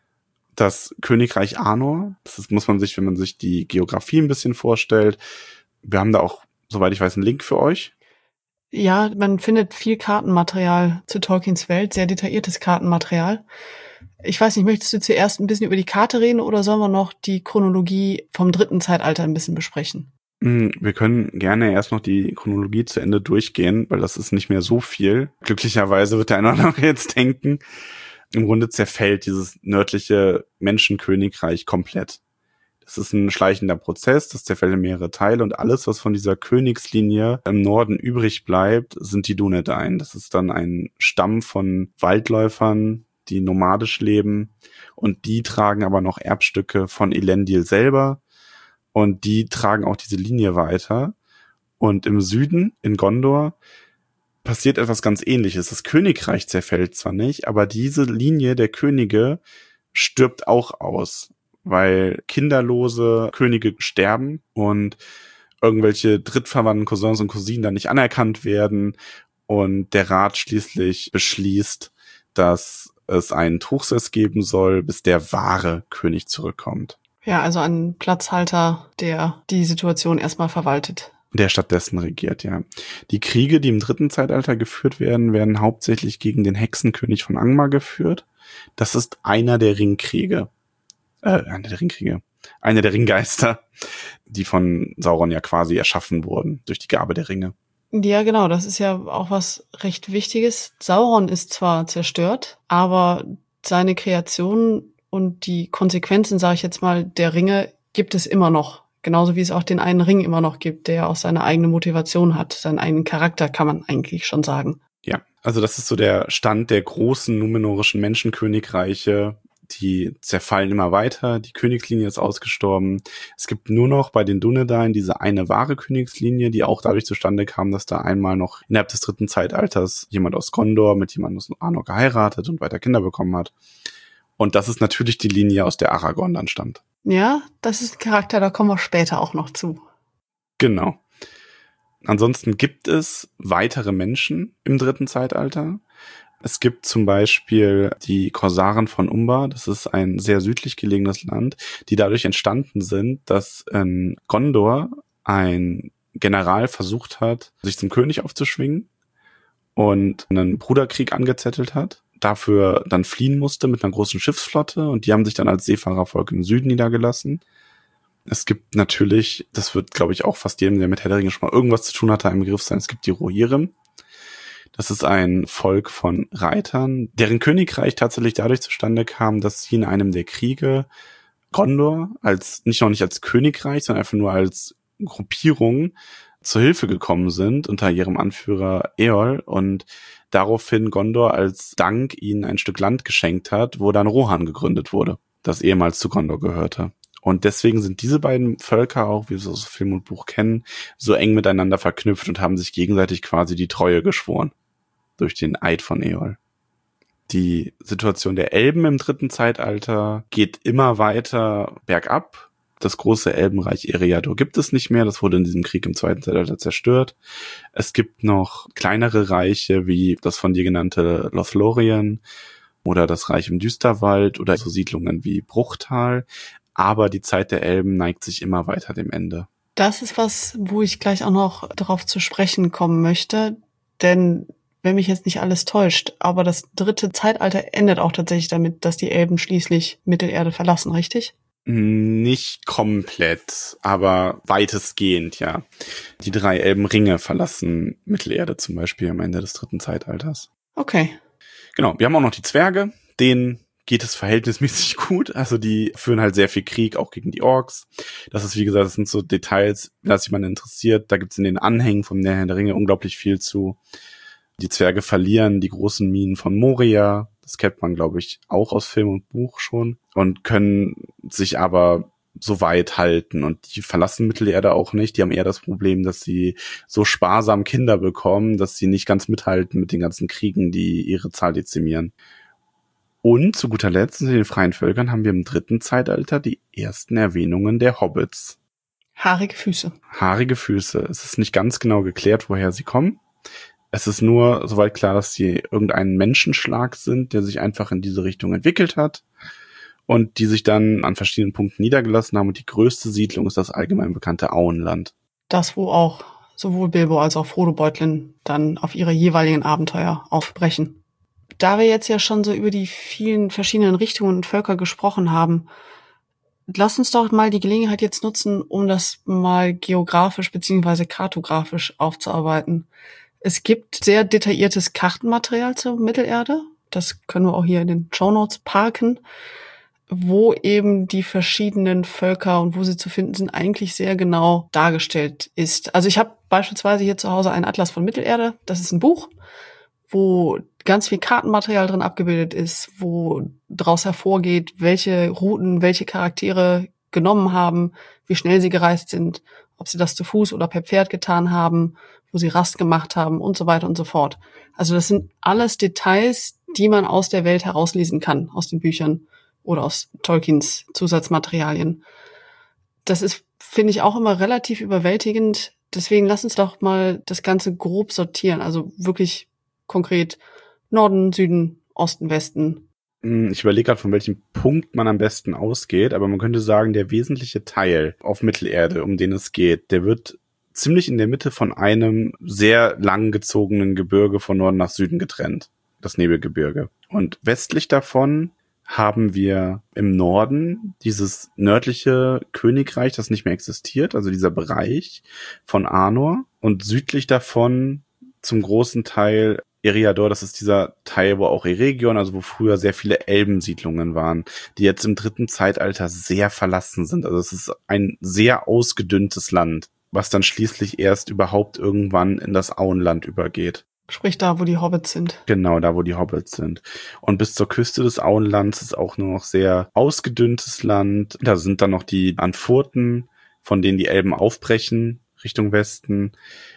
B: Das Königreich Arnor, das ist, muss man sich, wenn man sich die Geografie ein bisschen vorstellt, wir haben da auch, soweit ich weiß, einen Link für euch.
A: Ja, man findet viel Kartenmaterial zu Tolkiens Welt, sehr detailliertes Kartenmaterial. Ich weiß nicht, möchtest du zuerst ein bisschen über die Karte reden oder sollen wir noch die Chronologie vom dritten Zeitalter ein bisschen besprechen?
B: Wir können gerne erst noch die Chronologie zu Ende durchgehen, weil das ist nicht mehr so viel. Glücklicherweise wird der eine oder andere jetzt denken, im Grunde zerfällt dieses nördliche Menschenkönigreich komplett. Das ist ein schleichender Prozess, das zerfällt in mehrere Teile und alles, was von dieser Königslinie im Norden übrig bleibt, sind die Dunedain. Das ist dann ein Stamm von Waldläufern, die nomadisch leben und die tragen aber noch Erbstücke von Elendil selber. Und die tragen auch diese Linie weiter. Und im Süden, in Gondor, passiert etwas ganz Ähnliches. Das Königreich zerfällt zwar nicht, aber diese Linie der Könige stirbt auch aus, weil kinderlose Könige sterben und irgendwelche drittverwandten Cousins und Cousinen dann nicht anerkannt werden. Und der Rat schließlich beschließt, dass es einen Truchsess geben soll, bis der wahre König zurückkommt.
A: Ja, also ein Platzhalter, der die Situation erstmal verwaltet.
B: Der stattdessen regiert, ja. Die Kriege, die im dritten Zeitalter geführt werden, werden hauptsächlich gegen den Hexenkönig von Angmar geführt. Das ist einer der Ringkriege. Äh, einer der Ringkriege. Einer der Ringgeister, die von Sauron ja quasi erschaffen wurden durch die Gabe der Ringe.
A: Ja, genau, das ist ja auch was recht Wichtiges. Sauron ist zwar zerstört, aber seine Kreation und die Konsequenzen, sage ich jetzt mal, der Ringe gibt es immer noch. Genauso wie es auch den einen Ring immer noch gibt, der auch seine eigene Motivation hat, seinen eigenen Charakter, kann man eigentlich schon sagen.
B: Ja, also das ist so der Stand der großen numenorischen Menschenkönigreiche. Die zerfallen immer weiter, die Königslinie ist ausgestorben. Es gibt nur noch bei den Dunedain diese eine wahre Königslinie, die auch dadurch zustande kam, dass da einmal noch innerhalb des dritten Zeitalters jemand aus Gondor mit jemandem aus Arnor geheiratet und weiter Kinder bekommen hat. Und das ist natürlich die Linie, aus der Aragorn dann stammt.
A: Ja, das ist ein Charakter, da kommen wir später auch noch zu.
B: Genau. Ansonsten gibt es weitere Menschen im dritten Zeitalter. Es gibt zum Beispiel die Korsaren von Umbar. Das ist ein sehr südlich gelegenes Land, die dadurch entstanden sind, dass in Gondor ein General versucht hat, sich zum König aufzuschwingen und einen Bruderkrieg angezettelt hat. Dafür dann fliehen musste mit einer großen Schiffsflotte und die haben sich dann als Seefahrervolk im Süden niedergelassen. Es gibt natürlich, das wird glaube ich auch fast jedem, der mit Herr der Ringe schon mal irgendwas zu tun hatte, ein Begriff sein, es gibt die Rohirrim. Das ist ein Volk von Reitern, deren Königreich tatsächlich dadurch zustande kam, dass sie in einem der Kriege Gondor als, nicht noch nicht als Königreich, sondern einfach nur als Gruppierung zur Hilfe gekommen sind unter ihrem Anführer Eol und daraufhin Gondor als Dank ihnen ein Stück Land geschenkt hat, wo dann Rohan gegründet wurde, das ehemals zu Gondor gehörte. Und deswegen sind diese beiden Völker auch, wie wir es aus Film und Buch kennen, so eng miteinander verknüpft und haben sich gegenseitig quasi die Treue geschworen durch den Eid von Eol. Die Situation der Elben im dritten Zeitalter geht immer weiter bergab. Das große Elbenreich Eriador gibt es nicht mehr. Das wurde in diesem Krieg im zweiten Zeitalter zerstört. Es gibt noch kleinere Reiche, wie das von dir genannte Lothlorien oder das Reich im Düsterwald oder so Siedlungen wie Bruchtal. Aber die Zeit der Elben neigt sich immer weiter dem Ende.
A: Das ist was, wo ich gleich auch noch darauf zu sprechen kommen möchte. Denn wenn mich jetzt nicht alles täuscht, aber das dritte Zeitalter endet auch tatsächlich damit, dass die Elben schließlich Mittelerde verlassen, richtig?
B: Nicht komplett, aber weitestgehend, ja. Die drei Elbenringe verlassen Mittelerde zum Beispiel am Ende des dritten Zeitalters.
A: Okay.
B: Genau, wir haben auch noch die Zwerge, denen geht es verhältnismäßig gut. Also die führen halt sehr viel Krieg, auch gegen die Orks. Das ist, wie gesagt, das sind so Details, wenn das jemand interessiert. Da gibt's in den Anhängen vom Herr der Ringe unglaublich viel zu. Die Zwerge verlieren die großen Minen von Moria. Das kennt man, glaube ich, auch aus Film und Buch schon. Und können sich aber so weit halten. Und die verlassen Mittelerde auch nicht. Die haben eher das Problem, dass sie so sparsam Kinder bekommen, dass sie nicht ganz mithalten mit den ganzen Kriegen, die ihre Zahl dezimieren. Und zu guter Letzt, in den freien Völkern, haben wir im dritten Zeitalter die ersten Erwähnungen der Hobbits.
A: Haarige Füße.
B: Haarige Füße. Es ist nicht ganz genau geklärt, woher sie kommen. Es ist nur soweit klar, dass sie irgendein Menschenschlag sind, der sich einfach in diese Richtung entwickelt hat und die sich dann an verschiedenen Punkten niedergelassen haben. Und die größte Siedlung ist das allgemein bekannte Auenland.
A: Das, wo auch sowohl Bilbo als auch Frodo Beutlin dann auf ihre jeweiligen Abenteuer aufbrechen. Da wir jetzt ja schon so über die vielen verschiedenen Richtungen und Völker gesprochen haben, Lass uns doch mal die Gelegenheit jetzt nutzen, um das mal geografisch beziehungsweise kartografisch aufzuarbeiten. Es gibt sehr detailliertes Kartenmaterial zur Mittelerde. Das können wir auch hier in den Shownotes parken, wo eben die verschiedenen Völker und wo sie zu finden sind, eigentlich sehr genau dargestellt ist. Also ich habe beispielsweise hier zu Hause einen Atlas von Mittelerde. Das ist ein Buch, wo ganz viel Kartenmaterial drin abgebildet ist, wo daraus hervorgeht, welche Routen, welche Charaktere genommen haben, wie schnell sie gereist sind, ob sie das zu Fuß oder per Pferd getan haben, wo sie Rast gemacht haben und so weiter und so fort. Also das sind alles Details, die man aus der Welt herauslesen kann, aus den Büchern oder aus Tolkiens Zusatzmaterialien. Das ist, finde ich, auch immer relativ überwältigend. Deswegen lass uns doch mal das Ganze grob sortieren, also wirklich konkret Norden, Süden, Osten, Westen.
B: Ich überlege gerade, von welchem Punkt man am besten ausgeht, aber man könnte sagen, der wesentliche Teil auf Mittelerde, um den es geht, der wird ziemlich in der Mitte von einem sehr langgezogenen Gebirge von Norden nach Süden getrennt, das Nebelgebirge. Und westlich davon haben wir im Norden dieses nördliche Königreich, das nicht mehr existiert, also dieser Bereich von Arnor, und südlich davon zum großen Teil Eriador, das ist dieser Teil, wo auch Eregion, also wo früher sehr viele Elbensiedlungen waren, die jetzt im dritten Zeitalter sehr verlassen sind. Also es ist ein sehr ausgedünntes Land, was dann schließlich erst überhaupt irgendwann in das Auenland übergeht.
A: Sprich da, wo die Hobbits sind.
B: Genau, da, wo die Hobbits sind. Und bis zur Küste des Auenlands ist auch nur noch sehr ausgedünntes Land. Da sind dann noch die Anfurten, von denen die Elben aufbrechen, Richtung Westen.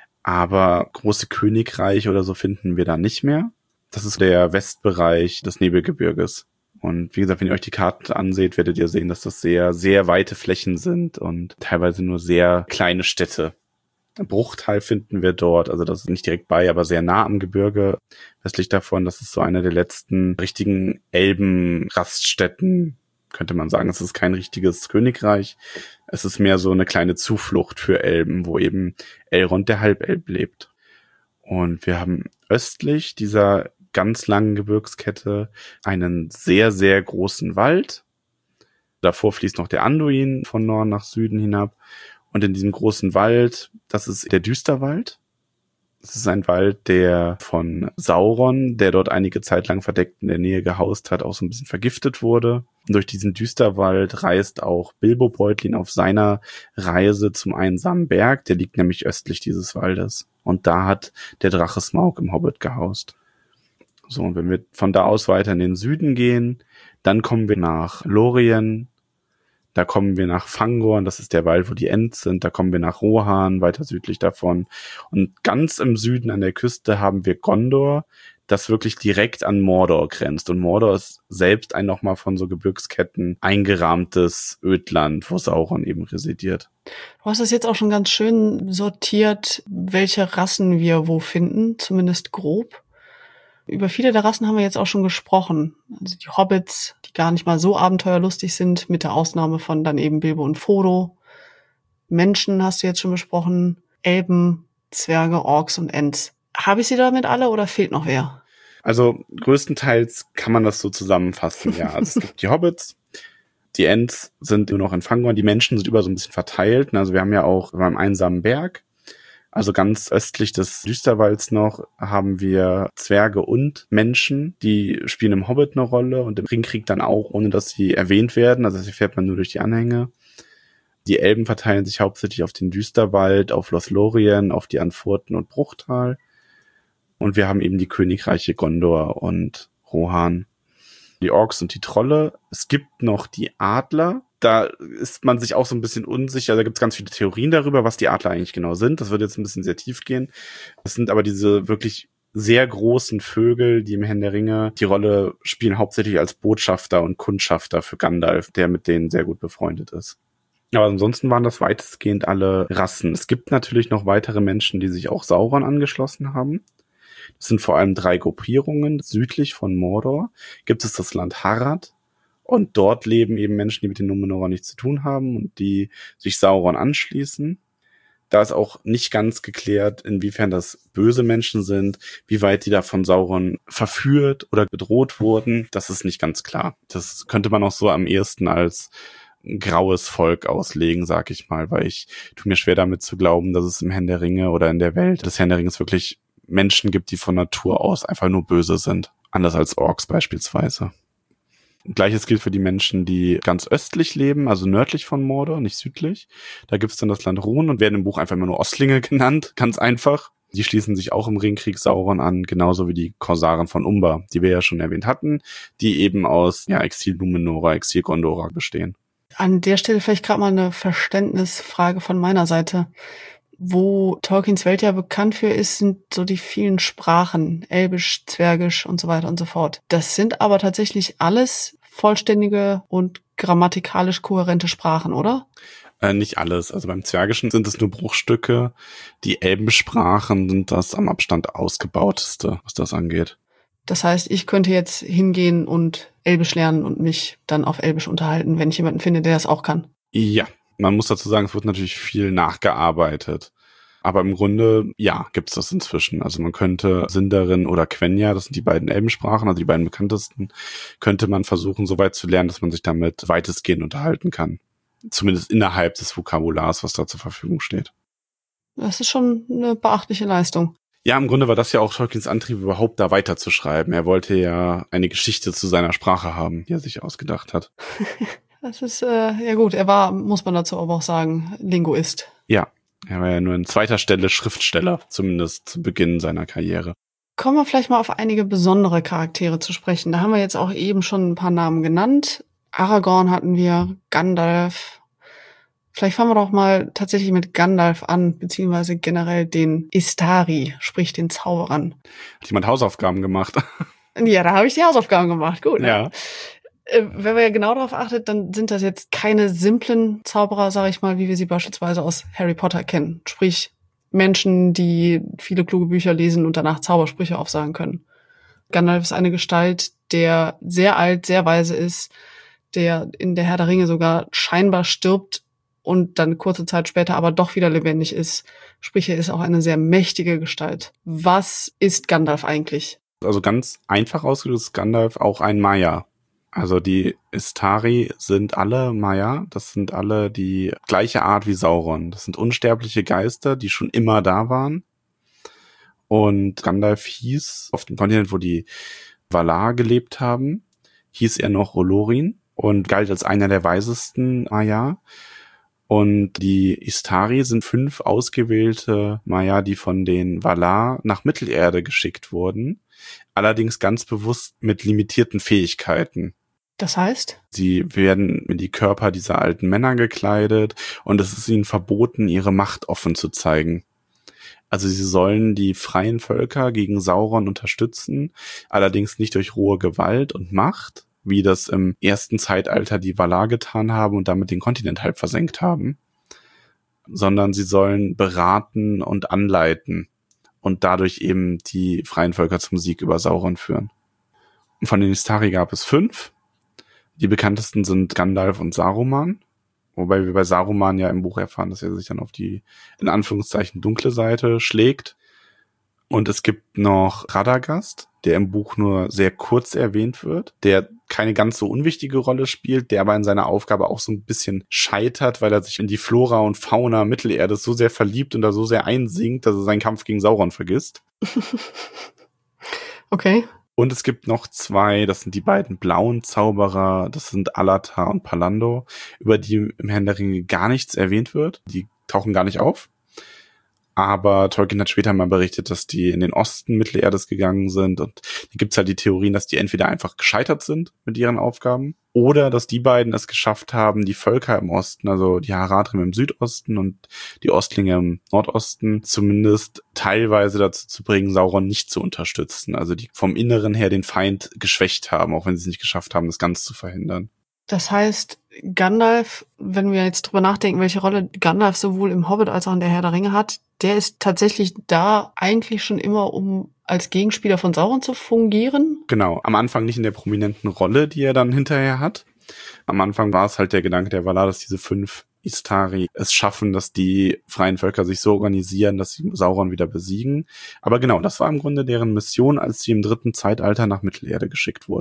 B: Aber große Königreiche oder so finden wir da nicht mehr. Das ist der Westbereich des Nebelgebirges. Und wie gesagt, wenn ihr euch die Karte anseht, werdet ihr sehen, dass das sehr, sehr weite Flächen sind und teilweise nur sehr kleine Städte. Ein Bruchtal finden wir dort, also das ist nicht direkt bei, aber sehr nah am Gebirge. Westlich davon, das ist so eine der letzten richtigen Elbenraststätten, könnte man sagen. Es ist kein richtiges Königreich. Es ist mehr so eine kleine Zuflucht für Elben, wo eben Elrond der Halbelb lebt. Und wir haben östlich dieser ganz langen Gebirgskette einen sehr, sehr großen Wald. Davor fließt noch der Anduin von Norden nach Süden hinab. Und in diesem großen Wald, das ist der Düsterwald. Das ist ein Wald, der von Sauron, der dort einige Zeit lang verdeckt in der Nähe gehaust hat, auch so ein bisschen vergiftet wurde. Und durch diesen Düsterwald reist auch Bilbo Beutlin auf seiner Reise zum einsamen Berg. Der liegt nämlich östlich dieses Waldes. Und da hat der Drache Smaug im Hobbit gehaust. So, und wenn wir von da aus weiter in den Süden gehen, dann kommen wir nach Lorien. Da kommen wir nach Fangorn, das ist der Wald, wo die Ents sind. Da kommen wir nach Rohan, weiter südlich davon. Und ganz im Süden an der Küste haben wir Gondor, das wirklich direkt an Mordor grenzt. Und Mordor ist selbst ein nochmal von so Gebirgsketten eingerahmtes Ödland, wo Sauron eben residiert.
A: Du hast es jetzt auch schon ganz schön sortiert, welche Rassen wir wo finden, zumindest grob. Über viele der Rassen haben wir jetzt auch schon gesprochen. Also die Hobbits, die gar nicht mal so abenteuerlustig sind, mit der Ausnahme von dann eben Bilbo und Frodo. Menschen hast du jetzt schon besprochen, Elben, Zwerge, Orks und Ents. Habe ich sie damit alle oder fehlt noch wer?
B: Also größtenteils kann man das so zusammenfassen, ja. Also es gibt die Hobbits, die Ents sind nur noch in Fangorn, die Menschen sind überall so ein bisschen verteilt. Also wir haben ja auch beim einsamen Berg, also ganz östlich des Düsterwalds noch, haben wir Zwerge und Menschen, die spielen im Hobbit eine Rolle und im Ringkrieg dann auch, ohne dass sie erwähnt werden. Also das erfährt man nur durch die Anhänge. Die Elben verteilen sich hauptsächlich auf den Düsterwald, auf Lothlorien, auf die Anfurten und Bruchtal. Und wir haben eben die Königreiche Gondor und Rohan. Die Orks und die Trolle. Es gibt noch die Adler. Da ist man sich auch so ein bisschen unsicher. Da gibt es ganz viele Theorien darüber, was die Adler eigentlich genau sind. Das wird jetzt ein bisschen sehr tief gehen. Das sind aber diese wirklich sehr großen Vögel, die im Herrn der Ringe die Rolle spielen, hauptsächlich als Botschafter und Kundschafter für Gandalf, der mit denen sehr gut befreundet ist. Aber ansonsten waren das weitestgehend alle Rassen. Es gibt natürlich noch weitere Menschen, die sich auch Sauron angeschlossen haben. Das sind vor allem drei Gruppierungen. Südlich von Mordor gibt es das Land Harad. Und dort leben eben Menschen, die mit den Numenorer nichts zu tun haben und die sich Sauron anschließen. Da ist auch nicht ganz geklärt, inwiefern das böse Menschen sind, wie weit die da von Sauron verführt oder bedroht wurden. Das ist nicht ganz klar. Das könnte man auch so am ehesten als ein graues Volk auslegen, sag ich mal, weil ich tue mir schwer damit zu glauben, dass es im Herrn der Ringe oder in der Welt des Herrn der Ringes wirklich Menschen gibt, die von Natur aus einfach nur böse sind. Anders als Orks beispielsweise. Gleiches gilt für die Menschen, die ganz östlich leben, also nördlich von Mordor, nicht südlich. Da gibt's dann das Land Rohn und werden im Buch einfach immer nur Ostlinge genannt, ganz einfach. Die schließen sich auch im Ringkrieg Sauron an, genauso wie die Korsaren von Umbar, die wir ja schon erwähnt hatten, die eben aus ja, Exil-Numenora, Exil-Gondora bestehen.
A: An der Stelle vielleicht gerade mal eine Verständnisfrage von meiner Seite. Wo Tolkiens Welt ja bekannt für ist, sind so die vielen Sprachen, Elbisch, Zwergisch und so weiter und so fort. Das sind aber tatsächlich alles vollständige und grammatikalisch kohärente Sprachen, oder?
B: Äh, nicht alles. Also beim Zwergischen sind es nur Bruchstücke. Die Elbensprachen sind das am Abstand ausgebauteste, was das angeht.
A: Das heißt, ich könnte jetzt hingehen und Elbisch lernen und mich dann auf Elbisch unterhalten, wenn ich jemanden finde, der das auch kann.
B: Ja, man muss dazu sagen, es wird natürlich viel nachgearbeitet. Aber im Grunde, ja, gibt's das inzwischen. Also man könnte Sindarin oder Quenya, das sind die beiden Elbensprachen, also die beiden bekanntesten, könnte man versuchen, so weit zu lernen, dass man sich damit weitestgehend unterhalten kann. Zumindest innerhalb des Vokabulars, was da zur Verfügung steht.
A: Das ist schon eine beachtliche Leistung.
B: Ja, im Grunde war das ja auch Tolkiens Antrieb, überhaupt da weiterzuschreiben. Er wollte ja eine Geschichte zu seiner Sprache haben, die er sich ausgedacht hat.
A: Das ist, äh, ja gut, er war, muss man dazu aber auch sagen, Linguist.
B: Ja, er war ja nur an zweiter Stelle Schriftsteller, zumindest zu Beginn seiner Karriere.
A: Kommen wir vielleicht mal auf einige besondere Charaktere zu sprechen. Da haben wir jetzt auch eben schon ein paar Namen genannt. Aragorn hatten wir, Gandalf. Vielleicht fangen wir doch mal tatsächlich mit Gandalf an, beziehungsweise generell den Istari, sprich den Zauberern.
B: Hat jemand Hausaufgaben gemacht?
A: Ja, da habe ich die Hausaufgaben gemacht, gut. Ne?
B: Ja.
A: Wenn man ja genau darauf achtet, dann sind das jetzt keine simplen Zauberer, sage ich mal, wie wir sie beispielsweise aus Harry Potter kennen. Sprich, Menschen, die viele kluge Bücher lesen und danach Zaubersprüche aufsagen können. Gandalf ist eine Gestalt, der sehr alt, sehr weise ist, der in der Herr der Ringe sogar scheinbar stirbt und dann kurze Zeit später aber doch wieder lebendig ist. Sprich, er ist auch eine sehr mächtige Gestalt. Was ist Gandalf eigentlich?
B: Also ganz einfach ausgedrückt ist Gandalf auch ein Maya. Also die Istari sind alle Maya, das sind alle die gleiche Art wie Sauron. Das sind unsterbliche Geister, die schon immer da waren. Und Gandalf hieß, auf dem Kontinent, wo die Valar gelebt haben, hieß er noch Olorin und galt als einer der weisesten Maya. Und die Istari sind fünf ausgewählte Maya, die von den Valar nach Mittelerde geschickt wurden. Allerdings ganz bewusst mit limitierten Fähigkeiten.
A: Das heißt?
B: Sie werden in die Körper dieser alten Männer gekleidet und es ist ihnen verboten, ihre Macht offen zu zeigen. Also sie sollen die freien Völker gegen Sauron unterstützen, allerdings nicht durch rohe Gewalt und Macht, wie das im ersten Zeitalter die Valar getan haben und damit den Kontinent halb versenkt haben, sondern sie sollen beraten und anleiten und dadurch eben die freien Völker zum Sieg über Sauron führen. Von den Istari gab es fünf. Die bekanntesten sind Gandalf und Saruman, wobei wir bei Saruman ja im Buch erfahren, dass er sich dann auf die, in Anführungszeichen, dunkle Seite schlägt. Und es gibt noch Radagast, der im Buch nur sehr kurz erwähnt wird, der keine ganz so unwichtige Rolle spielt, der aber in seiner Aufgabe auch so ein bisschen scheitert, weil er sich in die Flora und Fauna Mittelerdes so sehr verliebt und da so sehr einsinkt, dass er seinen Kampf gegen Sauron vergisst.
A: Okay.
B: Und es gibt noch zwei, das sind die beiden blauen Zauberer, das sind Alatar und Palando, über die im Herrn der Ringe gar nichts erwähnt wird. Die tauchen gar nicht auf. Aber Tolkien hat später mal berichtet, dass die in den Osten Mittelerdes gegangen sind. Und da gibt's halt die Theorien, dass die entweder einfach gescheitert sind mit ihren Aufgaben oder dass die beiden es geschafft haben, die Völker im Osten, also die Haradrim im Südosten und die Ostlinge im Nordosten, zumindest teilweise dazu zu bringen, Sauron nicht zu unterstützen. Also die vom Inneren her den Feind geschwächt haben, auch wenn sie es nicht geschafft haben, das ganz zu verhindern.
A: Das heißt, Gandalf, wenn wir jetzt drüber nachdenken, welche Rolle Gandalf sowohl im Hobbit als auch in der Herr der Ringe hat, der ist tatsächlich da eigentlich schon immer, um als Gegenspieler von Sauron zu fungieren?
B: Genau, am Anfang nicht in der prominenten Rolle, die er dann hinterher hat. Am Anfang war es halt der Gedanke der Valar, dass diese fünf Istari es schaffen, dass die freien Völker sich so organisieren, dass sie Sauron wieder besiegen. Aber genau, das war im Grunde deren Mission, als sie im dritten Zeitalter nach Mittelerde geschickt wurden.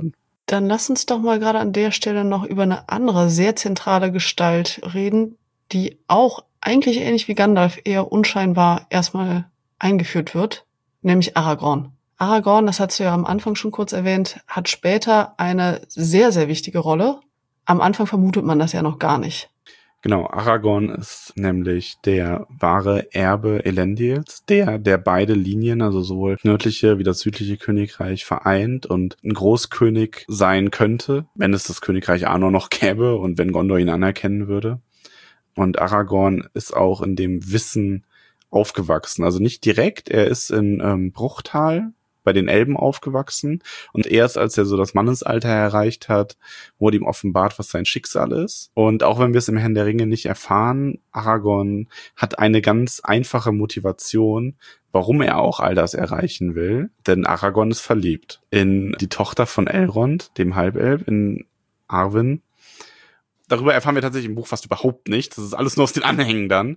A: Dann lass uns doch mal gerade an der Stelle noch über eine andere, sehr zentrale Gestalt reden, die auch eigentlich ähnlich wie Gandalf eher unscheinbar erstmal eingeführt wird, nämlich Aragorn. Aragorn, das hast du ja am Anfang schon kurz erwähnt, hat später eine sehr, sehr wichtige Rolle. Am Anfang vermutet man das ja noch gar nicht.
B: Genau, Aragorn ist nämlich der wahre Erbe Elendils, der, der beide Linien, also sowohl das nördliche wie das südliche Königreich vereint und ein Großkönig sein könnte, wenn es das Königreich Arnor noch gäbe und wenn Gondor ihn anerkennen würde. Und Aragorn ist auch in dem Wissen aufgewachsen, also nicht direkt, er ist in ähm, Bruchtal bei den Elben aufgewachsen und erst als er so das Mannesalter erreicht hat, wurde ihm offenbart, was sein Schicksal ist. Und auch wenn wir es im Herrn der Ringe nicht erfahren, Aragorn hat eine ganz einfache Motivation, warum er auch all das erreichen will, denn Aragorn ist verliebt in die Tochter von Elrond, dem Halbelb, in Arwen. Darüber erfahren wir tatsächlich im Buch fast überhaupt nicht, das ist alles nur aus den Anhängen dann.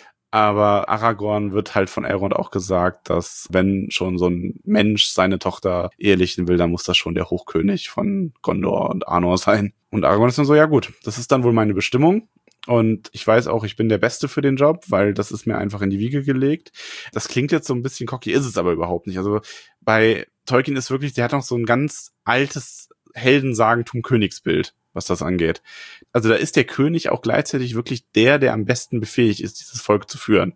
B: Aber Aragorn wird halt von Elrond auch gesagt, dass wenn schon so ein Mensch seine Tochter ehelichen will, dann muss das schon der Hochkönig von Gondor und Arnor sein. Und Aragorn ist dann so, ja gut, das ist dann wohl meine Bestimmung. Und ich weiß auch, ich bin der Beste für den Job, weil das ist mir einfach in die Wiege gelegt. Das klingt jetzt so ein bisschen cocky, ist es aber überhaupt nicht. Also bei Tolkien ist wirklich, der hat noch so ein ganz altes Heldensagentum-Königsbild, was das angeht. Also da ist der König auch gleichzeitig wirklich der, der am besten befähigt ist, dieses Volk zu führen.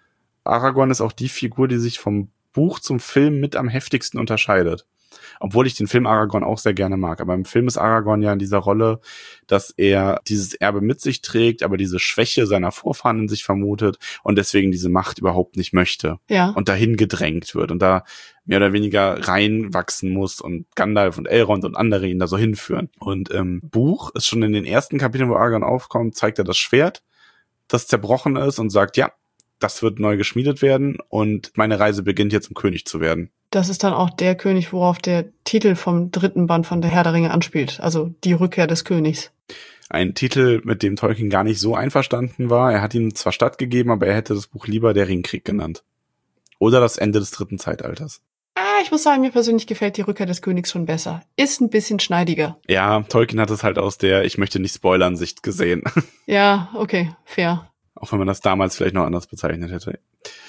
B: Aragorn ist auch die Figur, die sich vom Buch zum Film mit am heftigsten unterscheidet. Obwohl ich den Film Aragorn auch sehr gerne mag. Aber im Film ist Aragorn ja in dieser Rolle, dass er dieses Erbe mit sich trägt, aber diese Schwäche seiner Vorfahren in sich vermutet und deswegen diese Macht überhaupt nicht möchte.
A: Ja.
B: Und dahin gedrängt wird und da mehr oder weniger reinwachsen muss und Gandalf und Elrond und andere ihn da so hinführen. Und im Buch ist schon in den ersten Kapiteln, wo Aragorn aufkommt, zeigt er das Schwert, das zerbrochen ist und sagt, ja, das wird neu geschmiedet werden und meine Reise beginnt jetzt, um König zu werden.
A: Das ist dann auch der König, worauf der Titel vom dritten Band von der Herr der Ringe anspielt, also die Rückkehr des Königs.
B: Ein Titel, mit dem Tolkien gar nicht so einverstanden war. Er hat ihm zwar stattgegeben, aber er hätte das Buch lieber der Ringkrieg genannt. Oder das Ende des dritten Zeitalters.
A: Ah, ich muss sagen, mir persönlich gefällt die Rückkehr des Königs schon besser. Ist ein bisschen schneidiger.
B: Ja, Tolkien hat es halt aus der Ich möchte nicht spoilern Sicht gesehen.
A: Ja, okay, fair.
B: Auch wenn man das damals vielleicht noch anders bezeichnet hätte.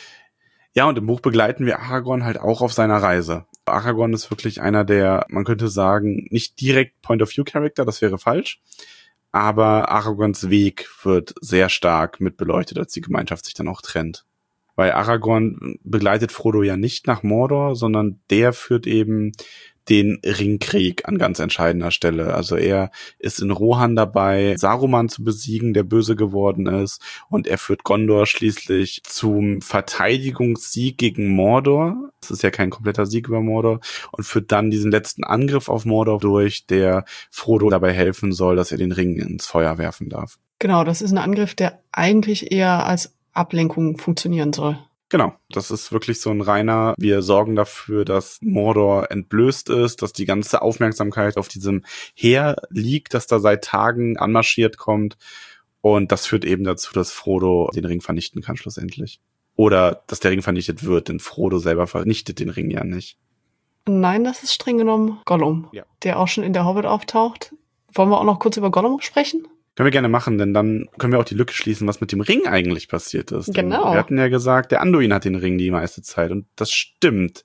B: Ja, und im Buch begleiten wir Aragorn halt auch auf seiner Reise. Aragorn ist wirklich einer der, man könnte sagen, nicht direkt Point-of-View-Charakter, das wäre falsch. Aber Aragorns Weg wird sehr stark mit beleuchtet, als die Gemeinschaft sich dann auch trennt. Weil Aragorn begleitet Frodo ja nicht nach Mordor, sondern der führt eben den Ringkrieg an ganz entscheidender Stelle. Also er ist in Rohan dabei, Saruman zu besiegen, der böse geworden ist. Und er führt Gondor schließlich zum Verteidigungssieg gegen Mordor. Das ist ja kein kompletter Sieg über Mordor. Und führt dann diesen letzten Angriff auf Mordor durch, der Frodo dabei helfen soll, dass er den Ring ins Feuer werfen darf.
A: Genau, das ist ein Angriff, der eigentlich eher als Ablenkung funktionieren soll.
B: Genau, das ist wirklich so ein reiner, wir sorgen dafür, dass Mordor entblößt ist, dass die ganze Aufmerksamkeit auf diesem Heer liegt, das da seit Tagen anmarschiert kommt. Und das führt eben dazu, dass Frodo den Ring vernichten kann schlussendlich. Oder dass der Ring vernichtet wird, denn Frodo selber vernichtet den Ring ja nicht.
A: Nein, das ist streng genommen Gollum, ja, der auch schon in der Hobbit auftaucht. Wollen wir auch noch kurz über Gollum sprechen?
B: Können wir gerne machen, denn dann können wir auch die Lücke schließen, was mit dem Ring eigentlich passiert ist.
A: Genau.
B: Denn wir hatten ja gesagt, der Anduin hat den Ring die meiste Zeit und das stimmt.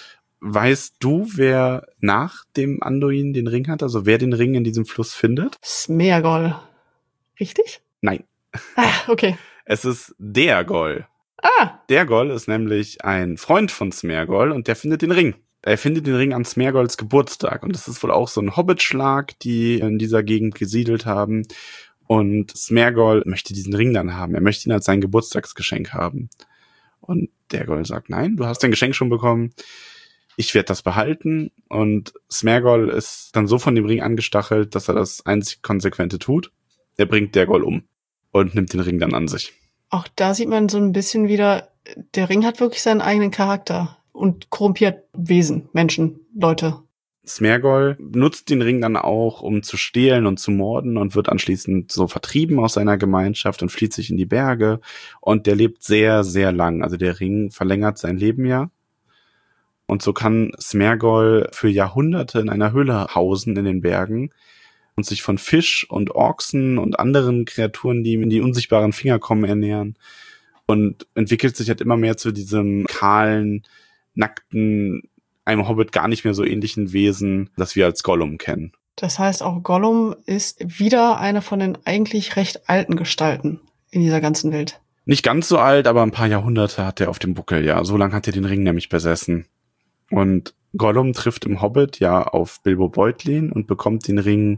B: Weißt du, wer nach dem Anduin den Ring hat? Also wer den Ring in diesem Fluss findet?
A: Smeagol. Richtig?
B: Nein.
A: Ah, okay.
B: Es ist Dergol.
A: Ah.
B: Dergol ist nämlich ein Freund von Smeagol und der findet den Ring. Er findet den Ring an Smeagols Geburtstag und das ist wohl auch so ein Hobbitschlag, die in dieser Gegend gesiedelt haben. Und Smeagol möchte diesen Ring dann haben. Er möchte ihn als sein Geburtstagsgeschenk haben. Und Dergol sagt, nein, du hast dein Geschenk schon bekommen. Ich werde das behalten. Und Smeagol ist dann so von dem Ring angestachelt, dass er das einzig Konsequente tut. Er bringt Dergol um und nimmt den Ring dann an sich.
A: Auch da sieht man so ein bisschen wieder, der Ring hat wirklich seinen eigenen Charakter. Und korrumpiert Wesen, Menschen, Leute.
B: Smeagol nutzt den Ring dann auch, um zu stehlen und zu morden und wird anschließend so vertrieben aus seiner Gemeinschaft und flieht sich in die Berge. Und der lebt sehr, sehr lang. Also der Ring verlängert sein Leben ja. Und so kann Smeargol für Jahrhunderte in einer Höhle hausen in den Bergen und sich von Fisch und Orksen und anderen Kreaturen, die ihm in die unsichtbaren Finger kommen, ernähren. Und entwickelt sich halt immer mehr zu diesem kahlen, nackten, einem Hobbit gar nicht mehr so ähnlichen Wesen, das wir als Gollum kennen.
A: Das heißt, auch Gollum ist wieder eine von den eigentlich recht alten Gestalten in dieser ganzen Welt.
B: Nicht ganz so alt, aber ein paar Jahrhunderte hat er auf dem Buckel, ja. So lange hat er den Ring nämlich besessen. Und Gollum trifft im Hobbit ja auf Bilbo Beutlin und bekommt den Ring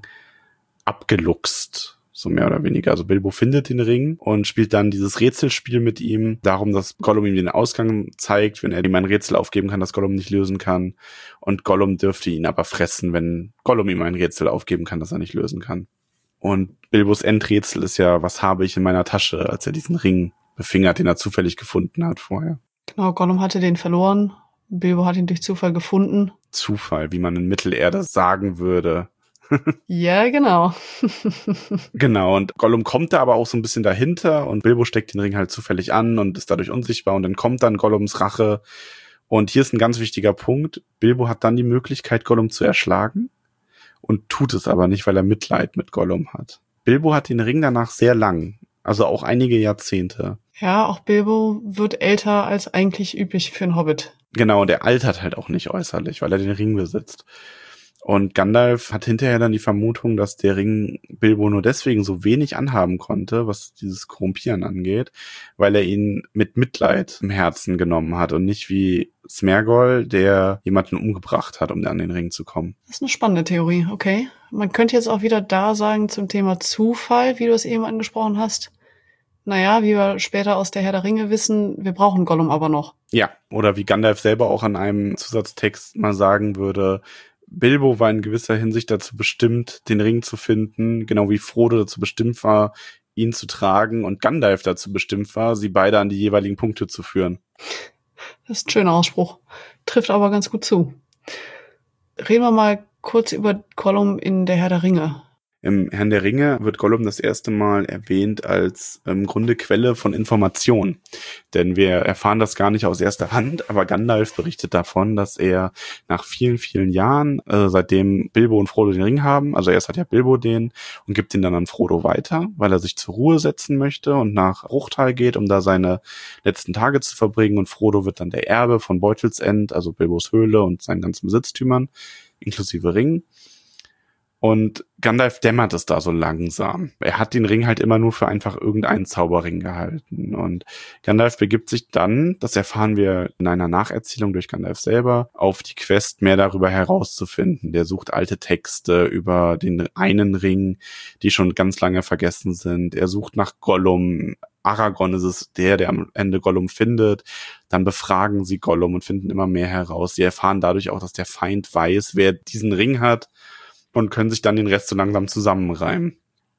B: abgeluchst, so mehr oder weniger. Also Bilbo findet den Ring und spielt dann dieses Rätselspiel mit ihm, darum, dass Gollum ihm den Ausgang zeigt, wenn er ihm ein Rätsel aufgeben kann, das Gollum nicht lösen kann. Und Gollum dürfte ihn aber fressen, wenn Gollum ihm ein Rätsel aufgeben kann, das er nicht lösen kann. Und Bilbos Endrätsel ist ja, was habe ich in meiner Tasche, als er diesen Ring befingert, den er zufällig gefunden hat vorher.
A: Genau, Gollum hatte den verloren. Bilbo hat ihn durch Zufall gefunden.
B: Zufall, wie man in Mittelerde sagen würde.
A: Ja, genau.
B: Genau, und Gollum kommt da aber auch so ein bisschen dahinter und Bilbo steckt den Ring halt zufällig an und ist dadurch unsichtbar und dann kommt dann Gollums Rache. Und hier ist ein ganz wichtiger Punkt. Bilbo hat dann die Möglichkeit, Gollum zu erschlagen und tut es aber nicht, weil er Mitleid mit Gollum hat. Bilbo hat den Ring danach sehr lang, also auch einige Jahrzehnte.
A: Ja, auch Bilbo wird älter als eigentlich üblich für einen Hobbit.
B: Genau, und er altert halt auch nicht äußerlich, weil er den Ring besitzt. Und Gandalf hat hinterher dann die Vermutung, dass der Ring Bilbo nur deswegen so wenig anhaben konnte, was dieses Korrumpieren angeht, weil er ihn mit Mitleid im Herzen genommen hat und nicht wie Smeargol, der jemanden umgebracht hat, um an den Ring zu kommen.
A: Das ist eine spannende Theorie, okay. Man könnte jetzt auch wieder da sagen zum Thema Zufall, wie du es eben angesprochen hast. Naja, wie wir später aus der Herr der Ringe wissen, wir brauchen Gollum aber noch.
B: Ja, oder wie Gandalf selber auch an einem Zusatztext mal sagen würde, Bilbo war in gewisser Hinsicht dazu bestimmt, den Ring zu finden, genau wie Frodo dazu bestimmt war, ihn zu tragen und Gandalf dazu bestimmt war, sie beide an die jeweiligen Punkte zu führen.
A: Das ist ein schöner Ausspruch. Trifft aber ganz gut zu. Reden wir mal kurz über Gollum in der Herr der Ringe.
B: Im Herrn der Ringe wird Gollum das erste Mal erwähnt als im Grunde Quelle von Information. Denn wir erfahren das gar nicht aus erster Hand, aber Gandalf berichtet davon, dass er nach vielen, vielen Jahren, äh, seitdem Bilbo und Frodo den Ring haben, also erst hat ja Bilbo den und gibt ihn dann an Frodo weiter, weil er sich zur Ruhe setzen möchte und nach Bruchtal geht, um da seine letzten Tage zu verbringen. Und Frodo wird dann der Erbe von Beutelsend, also Bilbos Höhle und seinen ganzen Besitztümern, inklusive Ring. Und Gandalf dämmert es da so langsam. Er hat den Ring halt immer nur für einfach irgendeinen Zauberring gehalten. Und Gandalf begibt sich dann, das erfahren wir in einer Nacherzählung durch Gandalf selber, auf die Quest, mehr darüber herauszufinden. Der sucht alte Texte über den einen Ring, die schon ganz lange vergessen sind. Er sucht nach Gollum. Aragorn ist es der, der am Ende Gollum findet. Dann befragen sie Gollum und finden immer mehr heraus. Sie erfahren dadurch auch, dass der Feind weiß, wer diesen Ring hat, und können sich dann den Rest so langsam zusammenreimen.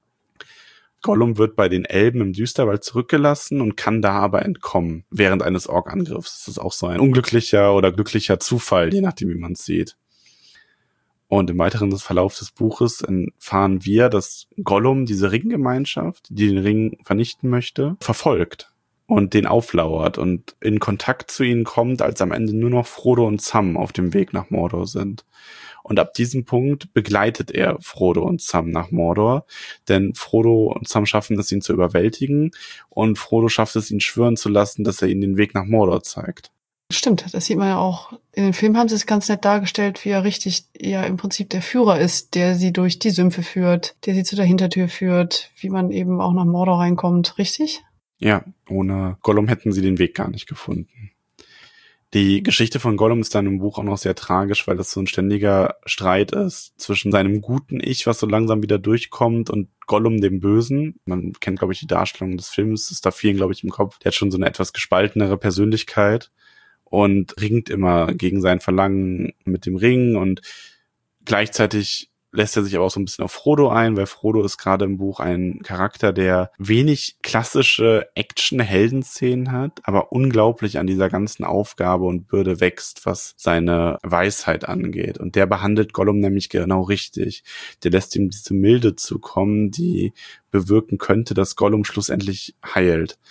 B: Gollum wird bei den Elben im Düsterwald zurückgelassen und kann da aber entkommen während eines Orkangriffs. Das ist auch so ein unglücklicher oder glücklicher Zufall, je nachdem, wie man es sieht. Und im weiteren Verlauf des Buches erfahren wir, dass Gollum diese Ringgemeinschaft, die den Ring vernichten möchte, verfolgt und den auflauert und in Kontakt zu ihnen kommt, als am Ende nur noch Frodo und Sam auf dem Weg nach Mordor sind. Und ab diesem Punkt begleitet er Frodo und Sam nach Mordor, denn Frodo und Sam schaffen es, ihn zu überwältigen und Frodo schafft es, ihn schwören zu lassen, dass er ihnen den Weg nach Mordor zeigt.
A: Stimmt, das sieht man ja auch. In dem Film haben sie es ganz nett dargestellt, wie er richtig ja im Prinzip der Führer ist, der sie durch die Sümpfe führt, der sie zu der Hintertür führt, wie man eben auch nach Mordor reinkommt, richtig?
B: Ja, ohne Gollum hätten sie den Weg gar nicht gefunden. Die Geschichte von Gollum ist dann im Buch auch noch sehr tragisch, weil das so ein ständiger Streit ist zwischen seinem guten Ich, was so langsam wieder durchkommt, und Gollum, dem Bösen. Man kennt, glaube ich, die Darstellung des Films, ist da vielen, glaube ich, im Kopf. Der hat schon so eine etwas gespaltenere Persönlichkeit und ringt immer gegen sein Verlangen mit dem Ring, und gleichzeitig lässt er sich aber auch so ein bisschen auf Frodo ein, weil Frodo ist gerade im Buch ein Charakter, der wenig klassische Action-Heldenszenen hat, aber unglaublich an dieser ganzen Aufgabe und Bürde wächst, was seine Weisheit angeht. Und der behandelt Gollum nämlich genau richtig. Der lässt ihm diese Milde zukommen, die bewirken könnte, dass Gollum schlussendlich heilt.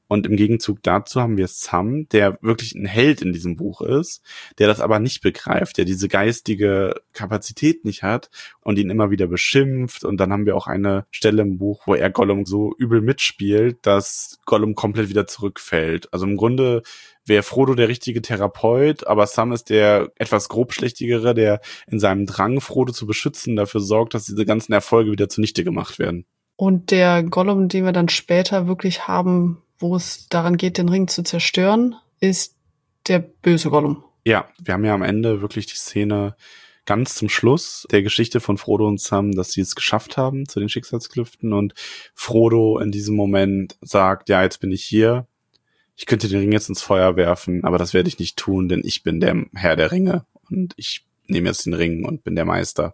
B: Und im Gegenzug dazu haben wir Sam, der wirklich ein Held in diesem Buch ist, der das aber nicht begreift, der diese geistige Kapazität nicht hat und ihn immer wieder beschimpft. Und dann haben wir auch eine Stelle im Buch, wo er Gollum so übel mitspielt, dass Gollum komplett wieder zurückfällt. Also im Grunde wäre Frodo der richtige Therapeut, aber Sam ist der etwas grobschlächtigere, der in seinem Drang, Frodo zu beschützen, dafür sorgt, dass diese ganzen Erfolge wieder zunichte gemacht werden.
A: Und der Gollum, den wir dann später wirklich haben, wo es daran geht, den Ring zu zerstören, ist der böse Gollum.
B: Ja, wir haben ja am Ende wirklich die Szene ganz zum Schluss der Geschichte von Frodo und Sam, dass sie es geschafft haben zu den Schicksalsklüften und Frodo in diesem Moment sagt, ja, jetzt bin ich hier, ich könnte den Ring jetzt ins Feuer werfen, aber das werde ich nicht tun, denn ich bin der Herr der Ringe und ich nehme jetzt den Ring und bin der Meister.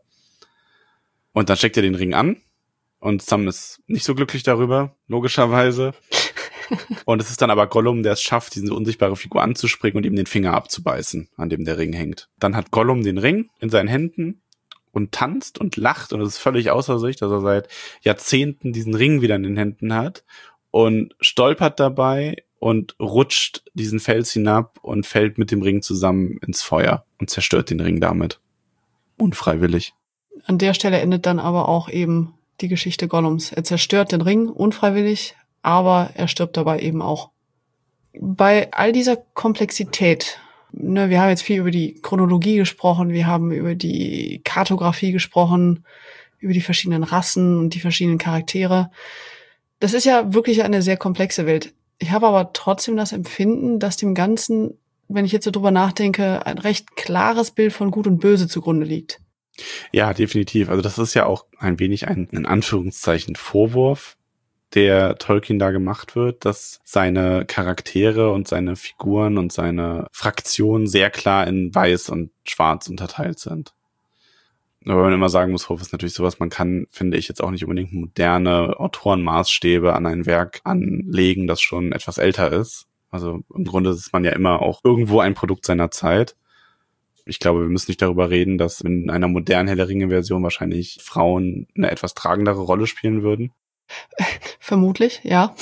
B: Und dann steckt er den Ring an und Sam ist nicht so glücklich darüber, logischerweise. Und es ist dann aber Gollum, der es schafft, diese unsichtbare Figur anzuspringen und ihm den Finger abzubeißen, an dem der Ring hängt. Dann hat Gollum den Ring in seinen Händen und tanzt und lacht und es ist völlig außer sich, dass er seit Jahrzehnten diesen Ring wieder in den Händen hat und stolpert dabei und rutscht diesen Fels hinab und fällt mit dem Ring zusammen ins Feuer und zerstört den Ring damit. Unfreiwillig.
A: An der Stelle endet dann aber auch eben die Geschichte Gollums. Er zerstört den Ring unfreiwillig, aber er stirbt dabei eben auch. Bei all dieser Komplexität, ne, wir haben jetzt viel über die Chronologie gesprochen, wir haben über die Kartografie gesprochen, über die verschiedenen Rassen und die verschiedenen Charaktere. Das ist ja wirklich eine sehr komplexe Welt. Ich habe aber trotzdem das Empfinden, dass dem Ganzen, wenn ich jetzt so drüber nachdenke, ein recht klares Bild von Gut und Böse zugrunde liegt.
B: Ja, definitiv. Also das ist ja auch ein wenig ein, in Anführungszeichen, Vorwurf, der Tolkien da gemacht wird, dass seine Charaktere und seine Figuren und seine Fraktionen sehr klar in Weiß und Schwarz unterteilt sind. Aber wenn man immer sagen muss, Vorwurf ist natürlich sowas, man kann, finde ich, jetzt auch nicht unbedingt moderne Autorenmaßstäbe an ein Werk anlegen, das schon etwas älter ist. Also im Grunde ist man ja immer auch irgendwo ein Produkt seiner Zeit. Ich glaube, wir müssen nicht darüber reden, dass in einer modernen Herr der Ringe-Version wahrscheinlich Frauen eine etwas tragendere Rolle spielen würden.
A: Vermutlich, ja.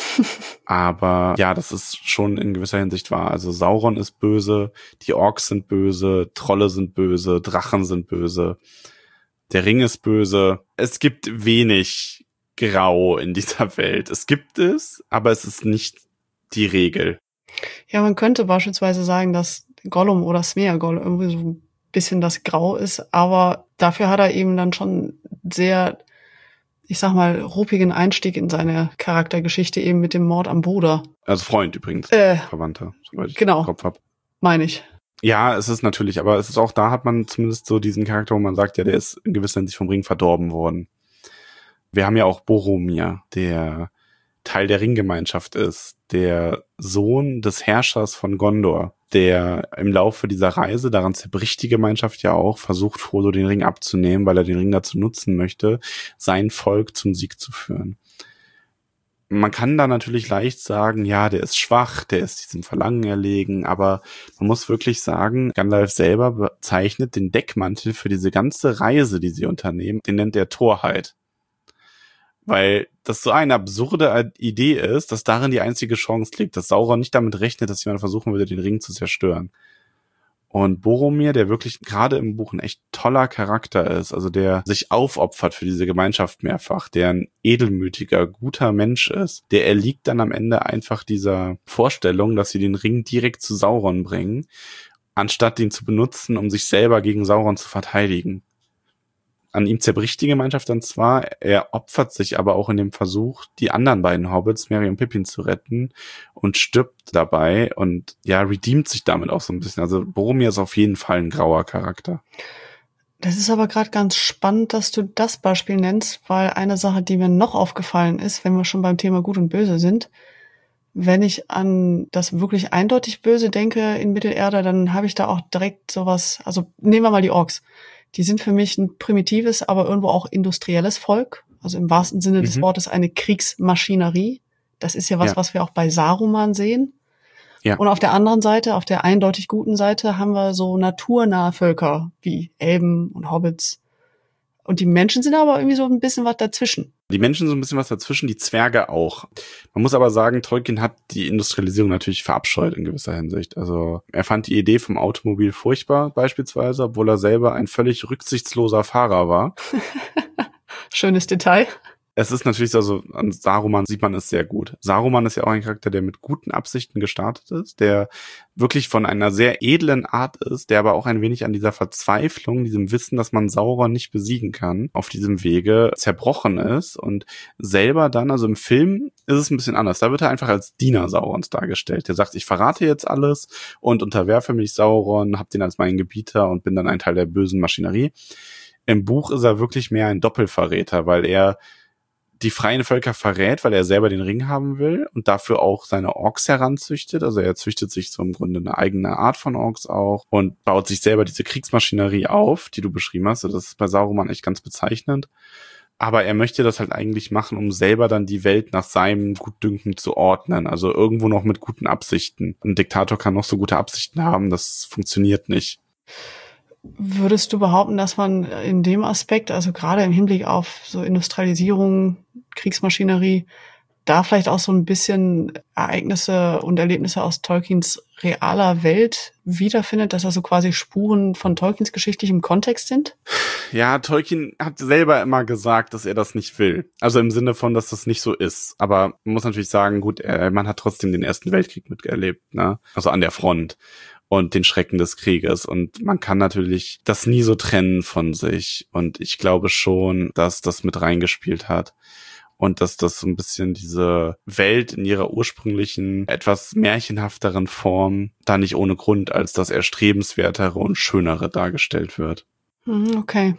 B: Aber ja, das ist schon in gewisser Hinsicht wahr. Also Sauron ist böse, die Orks sind böse, Trolle sind böse, Drachen sind böse, der Ring ist böse. Es gibt wenig Grau in dieser Welt. Es gibt es, aber es ist nicht die Regel.
A: Ja, man könnte beispielsweise sagen, dass Gollum oder Smeagol irgendwie so ein bisschen das Grau ist, aber dafür hat er eben dann schon sehr, ich sag mal, ruppigen Einstieg in seine Charaktergeschichte eben mit dem Mord am Bruder.
B: Also Freund übrigens,
A: äh,
B: Verwandter, soweit ich
A: genau,
B: im Kopf habe.
A: Meine ich.
B: Ja, es ist natürlich, aber es ist auch, da hat man zumindest so diesen Charakter, wo man sagt, ja, der ist in gewisser Hinsicht vom Ring verdorben worden. Wir haben ja auch Boromir, der Teil der Ringgemeinschaft ist, der Sohn des Herrschers von Gondor, der im Laufe dieser Reise, daran zerbricht die Gemeinschaft ja auch, versucht Frodo den Ring abzunehmen, weil er den Ring dazu nutzen möchte, sein Volk zum Sieg zu führen. Man kann da natürlich leicht sagen, ja, der ist schwach, der ist diesem Verlangen erlegen, aber man muss wirklich sagen, Gandalf selber bezeichnet den Deckmantel für diese ganze Reise, die sie unternehmen, den nennt er Torheit. Weil das so eine absurde Idee ist, dass darin die einzige Chance liegt, dass Sauron nicht damit rechnet, dass jemand versuchen würde, den Ring zu zerstören. Und Boromir, der wirklich gerade im Buch ein echt toller Charakter ist, also der sich aufopfert für diese Gemeinschaft mehrfach, der ein edelmütiger, guter Mensch ist, der erliegt dann am Ende einfach dieser Vorstellung, dass sie den Ring direkt zu Sauron bringen, anstatt ihn zu benutzen, um sich selber gegen Sauron zu verteidigen. An ihm zerbricht die Gemeinschaft dann zwar, er opfert sich aber auch in dem Versuch, die anderen beiden Hobbits, Merry und Pippin, zu retten und stirbt dabei und ja, redeemt sich damit auch so ein bisschen. Also Boromir ist auf jeden Fall ein grauer Charakter.
A: Das ist aber gerade ganz spannend, dass du das Beispiel nennst, weil eine Sache, die mir noch aufgefallen ist, wenn wir schon beim Thema Gut und Böse sind, wenn ich an das wirklich eindeutig Böse denke in Mittelerde, dann habe ich da auch direkt sowas, also nehmen wir mal die Orks. Die sind für mich ein primitives, aber irgendwo auch industrielles Volk. Also im wahrsten Sinne mhm. des Wortes eine Kriegsmaschinerie. Das ist ja was, ja. was wir auch bei Saruman sehen. Ja. Und auf der anderen Seite, auf der eindeutig guten Seite, haben wir so naturnahe Völker wie Elben und Hobbits. Und die Menschen sind aber irgendwie so ein bisschen was dazwischen.
B: Die Menschen sind ein bisschen was dazwischen, die Zwerge auch. Man muss aber sagen, Tolkien hat die Industrialisierung natürlich verabscheut in gewisser Hinsicht. Also er fand die Idee vom Automobil furchtbar beispielsweise, obwohl er selber ein völlig rücksichtsloser Fahrer war.
A: Schönes Detail.
B: Es ist natürlich so, also an Saruman sieht man es sehr gut. Saruman ist ja auch ein Charakter, der mit guten Absichten gestartet ist, der wirklich von einer sehr edlen Art ist, der aber auch ein wenig an dieser Verzweiflung, diesem Wissen, dass man Sauron nicht besiegen kann, auf diesem Wege zerbrochen ist und selber dann, also im Film ist es ein bisschen anders. Da wird er einfach als Diener Saurons dargestellt. Der sagt, ich verrate jetzt alles und unterwerfe mich Sauron, hab den als meinen Gebieter und bin dann ein Teil der bösen Maschinerie. Im Buch ist er wirklich mehr ein Doppelverräter, weil er die freien Völker verrät, weil er selber den Ring haben will und dafür auch seine Orks heranzüchtet. Also er züchtet sich so im Grunde eine eigene Art von Orks auch und baut sich selber diese Kriegsmaschinerie auf, die du beschrieben hast. Das ist bei Saruman echt ganz bezeichnend. Aber er möchte das halt eigentlich machen, um selber dann die Welt nach seinem Gutdünken zu ordnen. Also irgendwo noch mit guten Absichten. Ein Diktator kann noch so gute Absichten haben, das funktioniert nicht.
A: Würdest du behaupten, dass man in dem Aspekt, also gerade im Hinblick auf so Industrialisierung, Kriegsmaschinerie, da vielleicht auch so ein bisschen Ereignisse und Erlebnisse aus Tolkiens realer Welt wiederfindet, dass also quasi Spuren von Tolkiens geschichtlichem Kontext sind?
B: Ja, Tolkien hat selber immer gesagt, dass er das nicht will. Also im Sinne von, dass das nicht so ist. Aber man muss natürlich sagen, gut, er, man hat trotzdem den Ersten Weltkrieg miterlebt, ne? Also an der Front. Und den Schrecken des Krieges. Und man kann natürlich das nie so trennen von sich. Und ich glaube schon, dass das mit reingespielt hat. Und dass das so ein bisschen diese Welt in ihrer ursprünglichen, etwas märchenhafteren Form da nicht ohne Grund als das Erstrebenswertere und Schönere dargestellt wird.
A: Okay.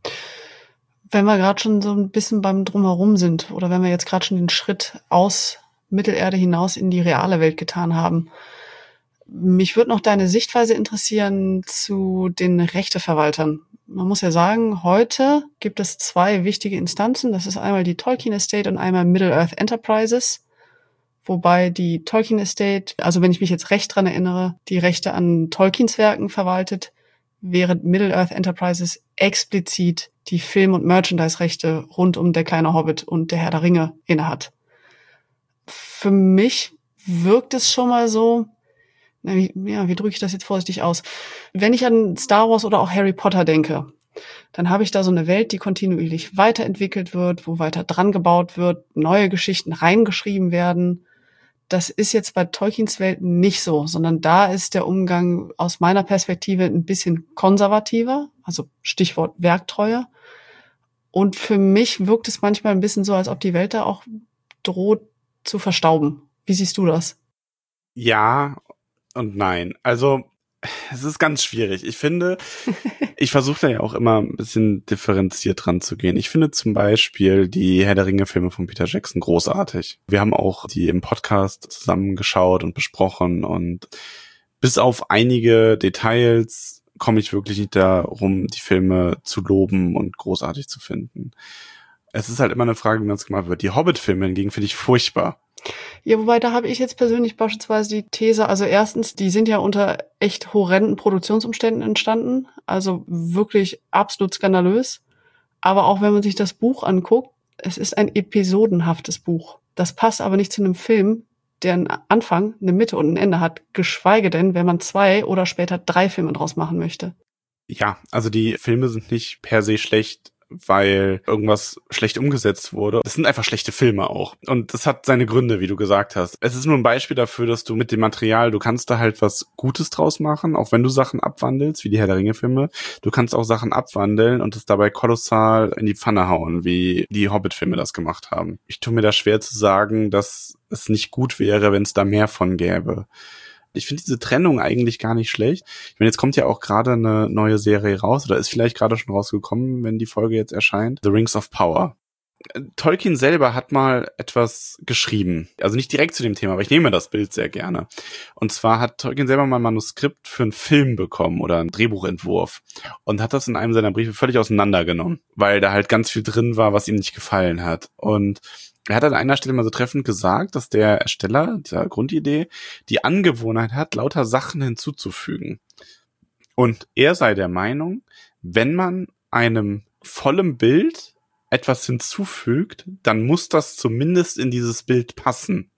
A: Wenn wir gerade schon so ein bisschen beim Drumherum sind, oder wenn wir jetzt gerade schon den Schritt aus Mittelerde hinaus in die reale Welt getan haben, mich würde noch deine Sichtweise interessieren zu den Rechteverwaltern. Man muss ja sagen, heute gibt es zwei wichtige Instanzen. Das ist einmal die Tolkien Estate und einmal Middle-earth Enterprises. Wobei die Tolkien Estate, also wenn ich mich jetzt recht dran erinnere, die Rechte an Tolkiens Werken verwaltet, während Middle-earth Enterprises explizit die Film- und Merchandise-Rechte rund um Der kleine Hobbit und Der Herr der Ringe innehat. Für mich wirkt es schon mal so, Wie, ja, wie drücke ich das jetzt vorsichtig aus? Wenn ich an Star Wars oder auch Harry Potter denke, dann habe ich da so eine Welt, die kontinuierlich weiterentwickelt wird, wo weiter dran gebaut wird, neue Geschichten reingeschrieben werden. Das ist jetzt bei Tolkiens Welt nicht so, sondern da ist der Umgang aus meiner Perspektive ein bisschen konservativer, also Stichwort Werktreue. Und für mich wirkt es manchmal ein bisschen so, als ob die Welt da auch droht zu verstauben. Wie siehst du das?
B: Ja und nein. Also es ist ganz schwierig. Ich finde, ich versuche da ja auch immer ein bisschen differenziert dran zu gehen. Ich finde zum Beispiel die Herr der Ringe-Filme von Peter Jackson großartig. Wir haben auch die im Podcast zusammengeschaut und besprochen und bis auf einige Details komme ich wirklich nicht darum, die Filme zu loben und großartig zu finden. Es ist halt immer eine Frage, wie man es gemacht wird. Die Hobbit-Filme hingegen finde ich furchtbar.
A: Ja, wobei, da habe ich jetzt persönlich beispielsweise die These, also erstens, die sind ja unter echt horrenden Produktionsumständen entstanden, also wirklich absolut skandalös. Aber auch wenn man sich das Buch anguckt, es ist ein episodenhaftes Buch. Das passt aber nicht zu einem Film, der einen Anfang, eine Mitte und ein Ende hat, geschweige denn, wenn man zwei oder später drei Filme draus machen möchte.
B: Ja, also die Filme sind nicht per se schlecht, weil irgendwas schlecht umgesetzt wurde. Das sind einfach schlechte Filme auch. Und das hat seine Gründe, wie du gesagt hast. Es ist nur ein Beispiel dafür, dass du mit dem Material, du kannst da halt was Gutes draus machen, auch wenn du Sachen abwandelst, wie die Herr der Ringe-Filme. Du kannst auch Sachen abwandeln und es dabei kolossal in die Pfanne hauen, wie die Hobbit-Filme das gemacht haben. Ich tue mir da schwer zu sagen, dass es nicht gut wäre, wenn es da mehr von gäbe. Ich finde diese Trennung eigentlich gar nicht schlecht. Ich meine, jetzt kommt ja auch gerade eine neue Serie raus oder ist vielleicht gerade schon rausgekommen, wenn die Folge jetzt erscheint. The Rings of Power. Tolkien selber hat mal etwas geschrieben. Also nicht direkt zu dem Thema, aber ich nehme das Bild sehr gerne. Und zwar hat Tolkien selber mal ein Manuskript für einen Film bekommen oder einen Drehbuchentwurf und hat das in einem seiner Briefe völlig auseinandergenommen, weil da halt ganz viel drin war, was ihm nicht gefallen hat. Und er hat an einer Stelle mal so treffend gesagt, dass der Ersteller dieser Grundidee die Angewohnheit hat, lauter Sachen hinzuzufügen. Und er sei der Meinung, wenn man einem vollem Bild etwas hinzufügt, dann muss das zumindest in dieses Bild passen.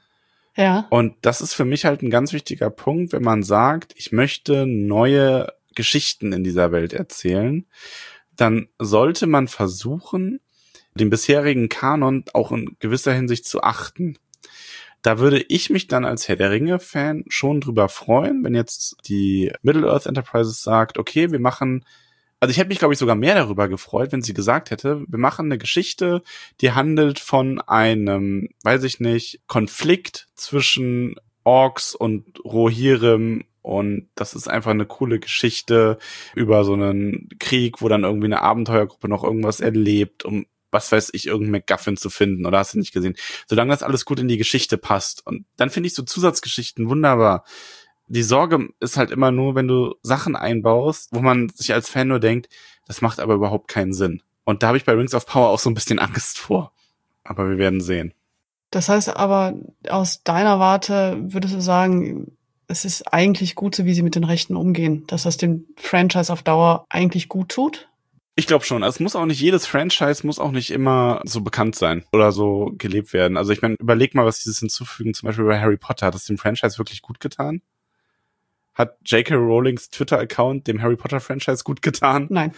A: Ja.
B: Und das ist für mich halt ein ganz wichtiger Punkt, wenn man sagt, ich möchte neue Geschichten in dieser Welt erzählen, dann sollte man versuchen, den bisherigen Kanon auch in gewisser Hinsicht zu achten. Da würde ich mich dann als Herr der Ringe-Fan schon drüber freuen, wenn jetzt die Middle-earth Enterprises sagt, okay, wir machen, also ich hätte mich, glaube ich, sogar mehr darüber gefreut, wenn sie gesagt hätte, wir machen eine Geschichte, die handelt von einem, weiß ich nicht, Konflikt zwischen Orks und Rohirrim, und das ist einfach eine coole Geschichte über so einen Krieg, wo dann irgendwie eine Abenteuergruppe noch irgendwas erlebt, um was weiß ich, irgendein MacGuffin zu finden, oder hast du nicht gesehen? Solange das alles gut in die Geschichte passt. Und dann finde ich so Zusatzgeschichten wunderbar. Die Sorge ist halt immer nur, wenn du Sachen einbaust, wo man sich als Fan nur denkt, das macht aber überhaupt keinen Sinn. Und da habe ich bei Rings of Power auch so ein bisschen Angst vor. Aber wir werden sehen.
A: Das heißt aber, aus deiner Warte würdest du sagen, es ist eigentlich gut, so wie sie mit den Rechten umgehen, dass das dem Franchise auf Dauer eigentlich gut tut?
B: Ich glaube schon. Also es muss auch nicht, jedes Franchise muss auch nicht immer so bekannt sein oder so gelebt werden. Also ich meine, überleg mal, was dieses hinzufügen, zum Beispiel bei Harry Potter, hat das dem Franchise wirklich gut getan? Hat J K. Rowlings Twitter-Account dem Harry Potter-Franchise gut getan?
A: Nein.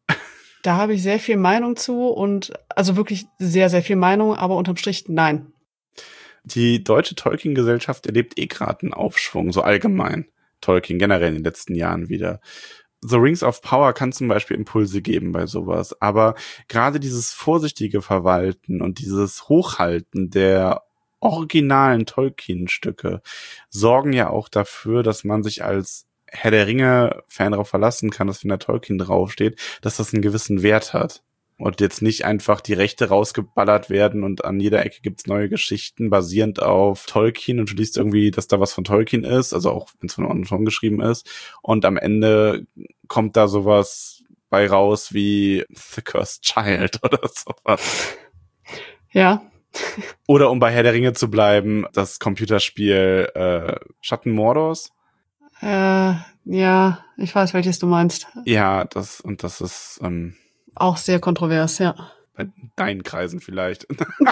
A: Da habe ich sehr viel Meinung zu und also wirklich sehr, sehr viel Meinung, aber unterm Strich nein.
B: Die deutsche Tolkien-Gesellschaft erlebt eh gerade einen Aufschwung, so allgemein. Tolkien generell in den letzten Jahren wieder. The Rings of Power kann zum Beispiel Impulse geben bei sowas, aber gerade dieses vorsichtige Verwalten und dieses Hochhalten der originalen Tolkien-Stücke sorgen ja auch dafür, dass man sich als Herr der Ringe-Fan darauf verlassen kann, dass wenn da Tolkien draufsteht, dass das einen gewissen Wert hat. Und jetzt nicht einfach die Rechte rausgeballert werden und an jeder Ecke gibt's neue Geschichten basierend auf Tolkien und du liest irgendwie, dass da was von Tolkien ist, also auch wenn es von einem Autor geschrieben ist. Und am Ende kommt da sowas bei raus wie The Cursed Child oder sowas.
A: Ja.
B: Oder um bei Herr der Ringe zu bleiben, das Computerspiel äh, Schatten Mordors.
A: Äh, ja, ich weiß, welches du meinst.
B: Ja, das und das ist ähm,
A: auch sehr kontrovers, ja.
B: Bei deinen Kreisen vielleicht.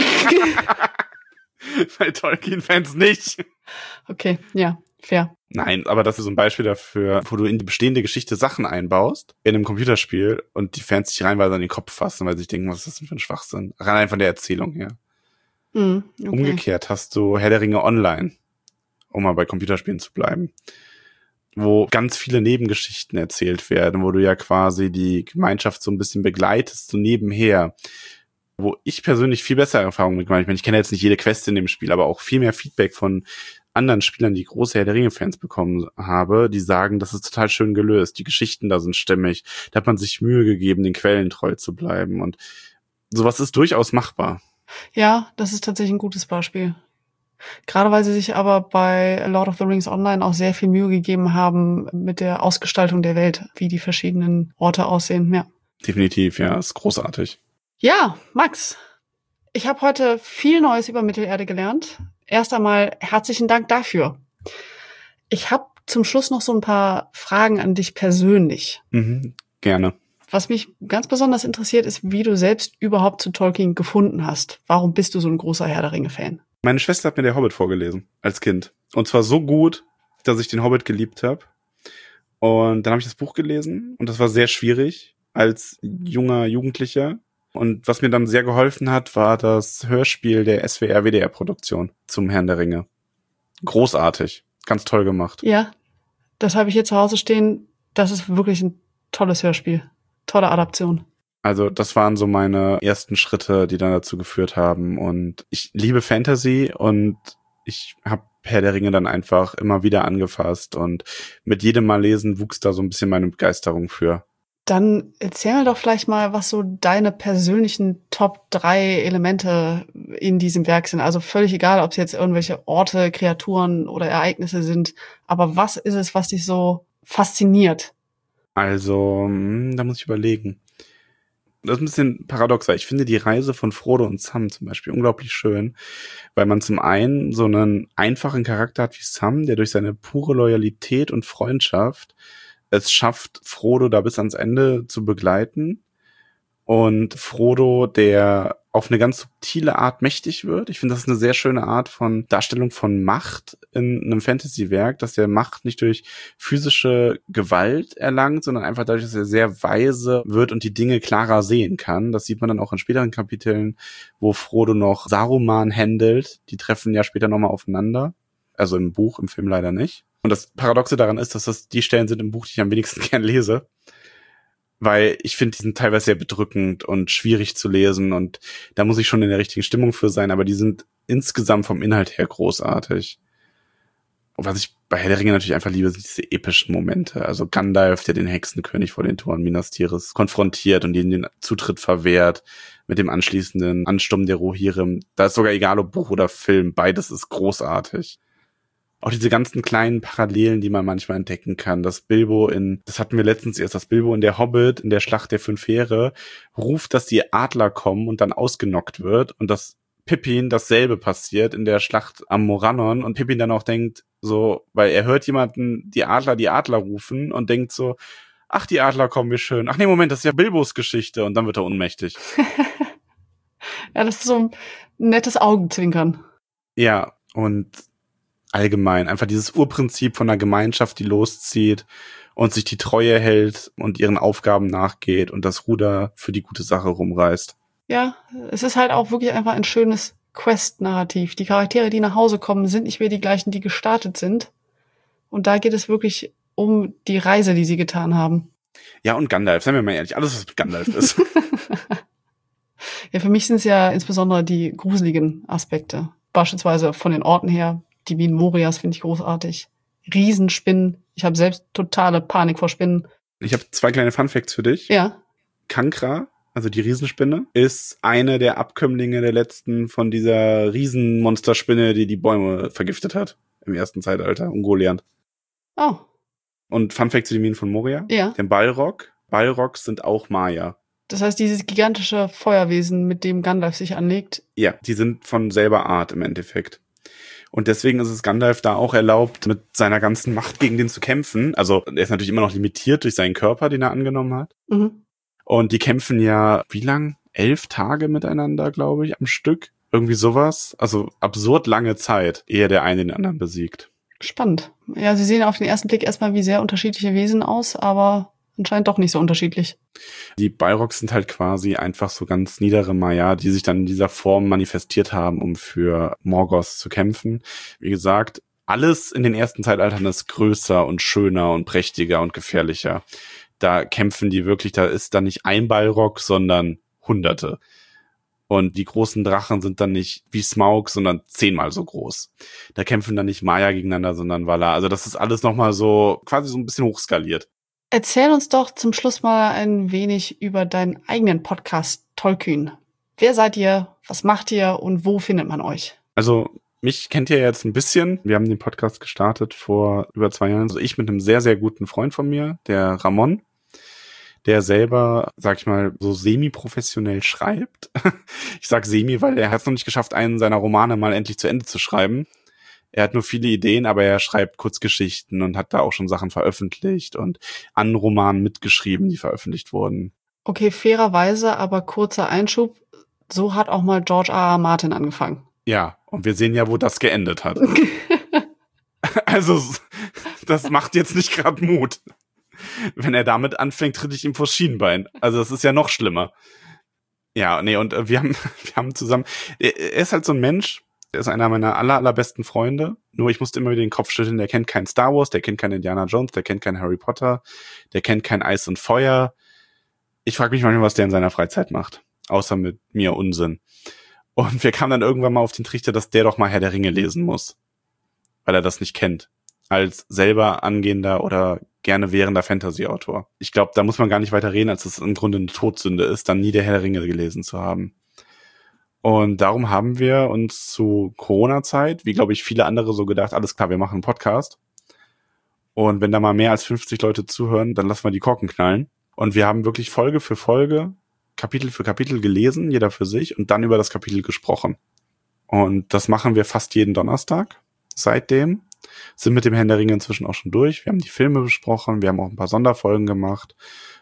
B: Bei Tolkien-Fans nicht.
A: Okay, ja, fair.
B: Nein, aber das ist so ein Beispiel dafür, wo du in die bestehende Geschichte Sachen einbaust, in einem Computerspiel, und die Fans sich reinweise an den Kopf fassen, weil sie sich denken, was ist das denn für ein Schwachsinn? Rein von der Erzählung her.
A: Mm, okay.
B: Umgekehrt hast du Herr der Ringe Online, um mal bei Computerspielen zu bleiben, wo ganz viele Nebengeschichten erzählt werden, wo du ja quasi die Gemeinschaft so ein bisschen begleitest, so nebenher. Wo ich persönlich viel bessere Erfahrungen mit gemacht habe. Ich meine, ich kenne jetzt nicht jede Quest in dem Spiel, aber auch viel mehr Feedback von anderen Spielern, die große Herr der Ringe-Fans bekommen habe, die sagen, das ist total schön gelöst. Die Geschichten da sind stimmig. Da hat man sich Mühe gegeben, den Quellen treu zu bleiben. Und sowas ist durchaus machbar.
A: Ja, das ist tatsächlich ein gutes Beispiel. Gerade weil sie sich aber bei Lord of the Rings Online auch sehr viel Mühe gegeben haben mit der Ausgestaltung der Welt, wie die verschiedenen Orte aussehen. Ja.
B: Definitiv, ja, ist großartig.
A: Ja, Max, ich habe heute viel Neues über Mittelerde gelernt. Erst einmal herzlichen Dank dafür. Ich habe zum Schluss noch so ein paar Fragen an dich persönlich.
B: Mhm, gerne.
A: Was mich ganz besonders interessiert, ist, wie du selbst überhaupt zu Tolkien gefunden hast. Warum bist du so ein großer Herr der Ringe-Fan?
B: Meine Schwester hat mir der Hobbit vorgelesen, als Kind. Und zwar so gut, dass ich den Hobbit geliebt habe. Und dann habe ich das Buch gelesen und das war sehr schwierig als junger Jugendlicher. Und was mir dann sehr geholfen hat, war das Hörspiel der S W R-W D R-Produktion zum Herrn der Ringe. Großartig, ganz toll gemacht.
A: Ja, das habe ich hier zu Hause stehen. Das ist wirklich ein tolles Hörspiel. Tolle Adaption.
B: Also das waren so meine ersten Schritte, die dann dazu geführt haben. Und ich liebe Fantasy und ich habe Herr der Ringe dann einfach immer wieder angefasst. Und mit jedem Mal lesen wuchs da so ein bisschen meine Begeisterung für.
A: Dann erzähl mir doch vielleicht mal, was so deine persönlichen Top drei Elemente in diesem Werk sind. Also völlig egal, ob es jetzt irgendwelche Orte, Kreaturen oder Ereignisse sind. Aber was ist es, was dich so fasziniert?
B: Also, da muss ich überlegen. Das ist ein bisschen paradox, weil ich finde die Reise von Frodo und Sam zum Beispiel unglaublich schön, weil man zum einen so einen einfachen Charakter hat wie Sam, der durch seine pure Loyalität und Freundschaft es schafft, Frodo da bis ans Ende zu begleiten und Frodo, der auf eine ganz subtile Art mächtig wird. Ich finde, das ist eine sehr schöne Art von Darstellung von Macht in einem Fantasy-Werk, dass der Macht nicht durch physische Gewalt erlangt, sondern einfach dadurch, dass er sehr weise wird und die Dinge klarer sehen kann. Das sieht man dann auch in späteren Kapiteln, wo Frodo noch Saruman handelt. Die treffen ja später nochmal aufeinander. Also im Buch, im Film leider nicht. Und das Paradoxe daran ist, dass das die Stellen sind im Buch, die ich am wenigsten gern lese. Weil ich finde, die sind teilweise sehr bedrückend und schwierig zu lesen und da muss ich schon in der richtigen Stimmung für sein, aber die sind insgesamt vom Inhalt her großartig. Und was ich bei Herr der Ringe natürlich einfach liebe, sind diese epischen Momente. Also Gandalf, der den Hexenkönig vor den Toren Minas Tirith konfrontiert und ihnen den Zutritt verwehrt mit dem anschließenden Ansturm der Rohirrim. Da ist sogar egal, ob Buch oder Film, beides ist großartig. Auch diese ganzen kleinen Parallelen, die man manchmal entdecken kann. Das Bilbo in, das hatten wir letztens erst, das Bilbo in der Hobbit, in der Schlacht der fünf Heere, ruft, dass die Adler kommen und dann ausgenockt wird und dass Pippin dasselbe passiert in der Schlacht am Morannon und Pippin dann auch denkt, so, weil er hört jemanden, die Adler, die Adler rufen und denkt so, ach, die Adler kommen, wie schön. Ach nee, Moment, das ist ja Bilbos Geschichte und dann wird er ohnmächtig.
A: Ja, das ist so ein nettes Augenzwinkern.
B: Ja, und allgemein einfach dieses Urprinzip von einer Gemeinschaft, die loszieht und sich die Treue hält und ihren Aufgaben nachgeht und das Ruder für die gute Sache rumreißt.
A: Ja, es ist halt auch wirklich einfach ein schönes Quest-Narrativ. Die Charaktere, die nach Hause kommen, sind nicht mehr die gleichen, die gestartet sind. Und da geht es wirklich um die Reise, die sie getan haben.
B: Ja, und Gandalf, seien wir mal ehrlich, alles, was mit Gandalf ist.
A: Ja, für mich sind es ja insbesondere die gruseligen Aspekte. Beispielsweise von den Orten her. Die Minen Morias finde ich großartig. Riesenspinnen. Ich habe selbst totale Panik vor Spinnen.
B: Ich habe zwei kleine Funfacts für dich.
A: Ja.
B: Kankra, also die Riesenspinne, ist eine der Abkömmlinge der letzten von dieser Riesenmonsterspinne, die die Bäume vergiftet hat im ersten Zeitalter, Ungoliant.
A: Oh.
B: Und Funfact zu den Minen von Moria.
A: Ja.
B: Den Balrog. Balrogs sind auch Maya.
A: Das heißt, dieses gigantische Feuerwesen, mit dem Gandalf sich anlegt.
B: Ja, die sind von selber Art im Endeffekt. Und deswegen ist es Gandalf da auch erlaubt, mit seiner ganzen Macht gegen den zu kämpfen. Also er ist natürlich immer noch limitiert durch seinen Körper, den er angenommen hat.
A: Mhm.
B: Und die kämpfen ja, wie lang? Elf Tage miteinander, glaube ich, am Stück. Irgendwie sowas. Also absurd lange Zeit, ehe der eine den anderen besiegt.
A: Spannend. Ja, sie sehen auf den ersten Blick erstmal wie sehr unterschiedliche Wesen aus, aber anscheinend doch nicht so unterschiedlich.
B: Die Balrogs sind halt quasi einfach so ganz niedere Maya, die sich dann in dieser Form manifestiert haben, um für Morgoth zu kämpfen. Wie gesagt, alles in den ersten Zeitaltern ist größer und schöner und prächtiger und gefährlicher. Da kämpfen die wirklich, da ist dann nicht ein Balrog, sondern Hunderte. Und die großen Drachen sind dann nicht wie Smaug, sondern zehnmal so groß. Da kämpfen dann nicht Maya gegeneinander, sondern Valar. Also das ist alles nochmal so, quasi so ein bisschen hochskaliert.
A: Erzähl uns doch zum Schluss mal ein wenig über deinen eigenen Podcast Tollkühn. Wer seid ihr, was macht ihr und wo findet man euch?
B: Also mich kennt ihr jetzt ein bisschen. Wir haben den Podcast gestartet vor über zwei Jahren. Also ich mit einem sehr, sehr guten Freund von mir, der Ramon, der selber, sag ich mal, so semi-professionell schreibt. Ich sag semi, weil er hat es noch nicht geschafft, einen seiner Romane mal endlich zu Ende zu schreiben. Er hat nur viele Ideen, aber er schreibt Kurzgeschichten und hat da auch schon Sachen veröffentlicht und an Romanen mitgeschrieben, die veröffentlicht wurden.
A: Okay, fairerweise, aber kurzer Einschub. So hat auch mal George R. R. Martin angefangen.
B: Ja, und wir sehen ja, wo das geendet hat. Also, das macht jetzt nicht gerade Mut. Wenn er damit anfängt, tritt ich ihm vors Schienbein. Also, das ist ja noch schlimmer. Ja, nee, und wir haben, wir haben zusammen, er ist halt so ein Mensch, er ist einer meiner aller, allerbesten Freunde. Nur ich musste immer wieder den Kopf schütteln, der kennt kein Star Wars, der kennt kein Indiana Jones, der kennt kein Harry Potter, der kennt kein Eis und Feuer. Ich frage mich manchmal, was der in seiner Freizeit macht. Außer mit mir Unsinn. Und wir kamen dann irgendwann mal auf den Trichter, dass der doch mal Herr der Ringe lesen muss. Weil er das nicht kennt. Als selber angehender oder gerne währender Fantasy-Autor. Ich glaube, da muss man gar nicht weiter reden, als es im Grunde eine Todsünde ist, dann nie der Herr der Ringe gelesen zu haben. Und darum haben wir uns zu Corona-Zeit, wie glaube ich viele andere, so gedacht, alles klar, wir machen einen Podcast. Und wenn da mal mehr als fünfzig Leute zuhören, dann lassen wir die Korken knallen. Und wir haben wirklich Folge für Folge, Kapitel für Kapitel gelesen, jeder für sich, und dann über das Kapitel gesprochen. Und das machen wir fast jeden Donnerstag seitdem. Sind mit dem Herrn der Ringe inzwischen auch schon durch. Wir haben die Filme besprochen, wir haben auch ein paar Sonderfolgen gemacht.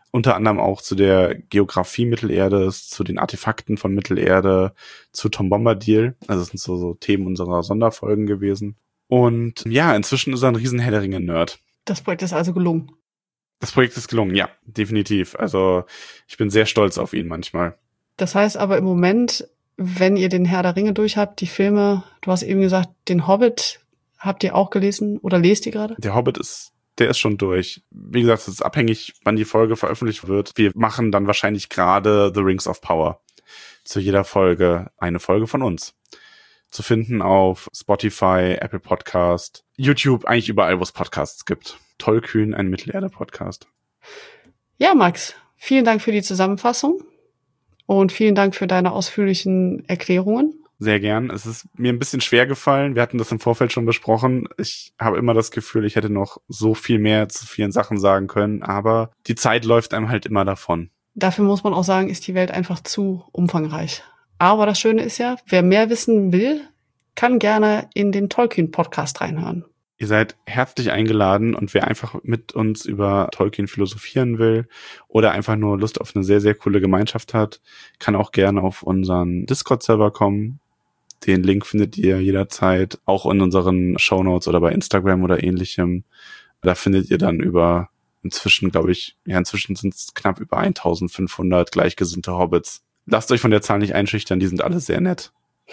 B: Unter anderem auch zu der Geografie Mittelerdes, zu den Artefakten von Mittelerde, zu Tom Bombadil. Also das sind so, so Themen unserer Sonderfolgen gewesen. Und ja, inzwischen ist er ein riesen Herr der Ringe-Nerd.
A: Das Projekt ist also gelungen.
B: Das Projekt ist gelungen, ja, definitiv. Also ich bin sehr stolz auf ihn manchmal.
A: Das heißt aber im Moment, wenn ihr den Herr der Ringe durch habt, die Filme, du hast eben gesagt, den Hobbit habt ihr auch gelesen oder lest ihr gerade?
B: Der Hobbit ist Der ist schon durch. Wie gesagt, es ist abhängig, wann die Folge veröffentlicht wird. Wir machen dann wahrscheinlich gerade The Rings of Power. Zu jeder Folge eine Folge von uns. Zu finden auf Spotify, Apple Podcast, YouTube, eigentlich überall, wo es Podcasts gibt. Tollkühn, ein Mittelerde-Podcast.
A: Ja, Max, vielen Dank für die Zusammenfassung und vielen Dank für deine ausführlichen Erklärungen.
B: Sehr gern. Es ist mir ein bisschen schwer gefallen. Wir hatten das im Vorfeld schon besprochen. Ich habe immer das Gefühl, ich hätte noch so viel mehr zu vielen Sachen sagen können, aber die Zeit läuft einem halt immer davon.
A: Dafür muss man auch sagen, ist die Welt einfach zu umfangreich. Aber das Schöne ist ja, wer mehr wissen will, kann gerne in den Tolkien-Podcast reinhören.
B: Ihr seid herzlich eingeladen und wer einfach mit uns über Tolkien philosophieren will oder einfach nur Lust auf eine sehr, sehr coole Gemeinschaft hat, kann auch gerne auf unseren Discord-Server kommen. Den Link findet ihr jederzeit auch in unseren Shownotes oder bei Instagram oder ähnlichem. Da findet ihr dann über inzwischen, glaube ich, ja, inzwischen sind es knapp über eintausendfünfhundert gleichgesinnte Hobbits. Lasst euch von der Zahl nicht einschüchtern, die sind alle sehr nett.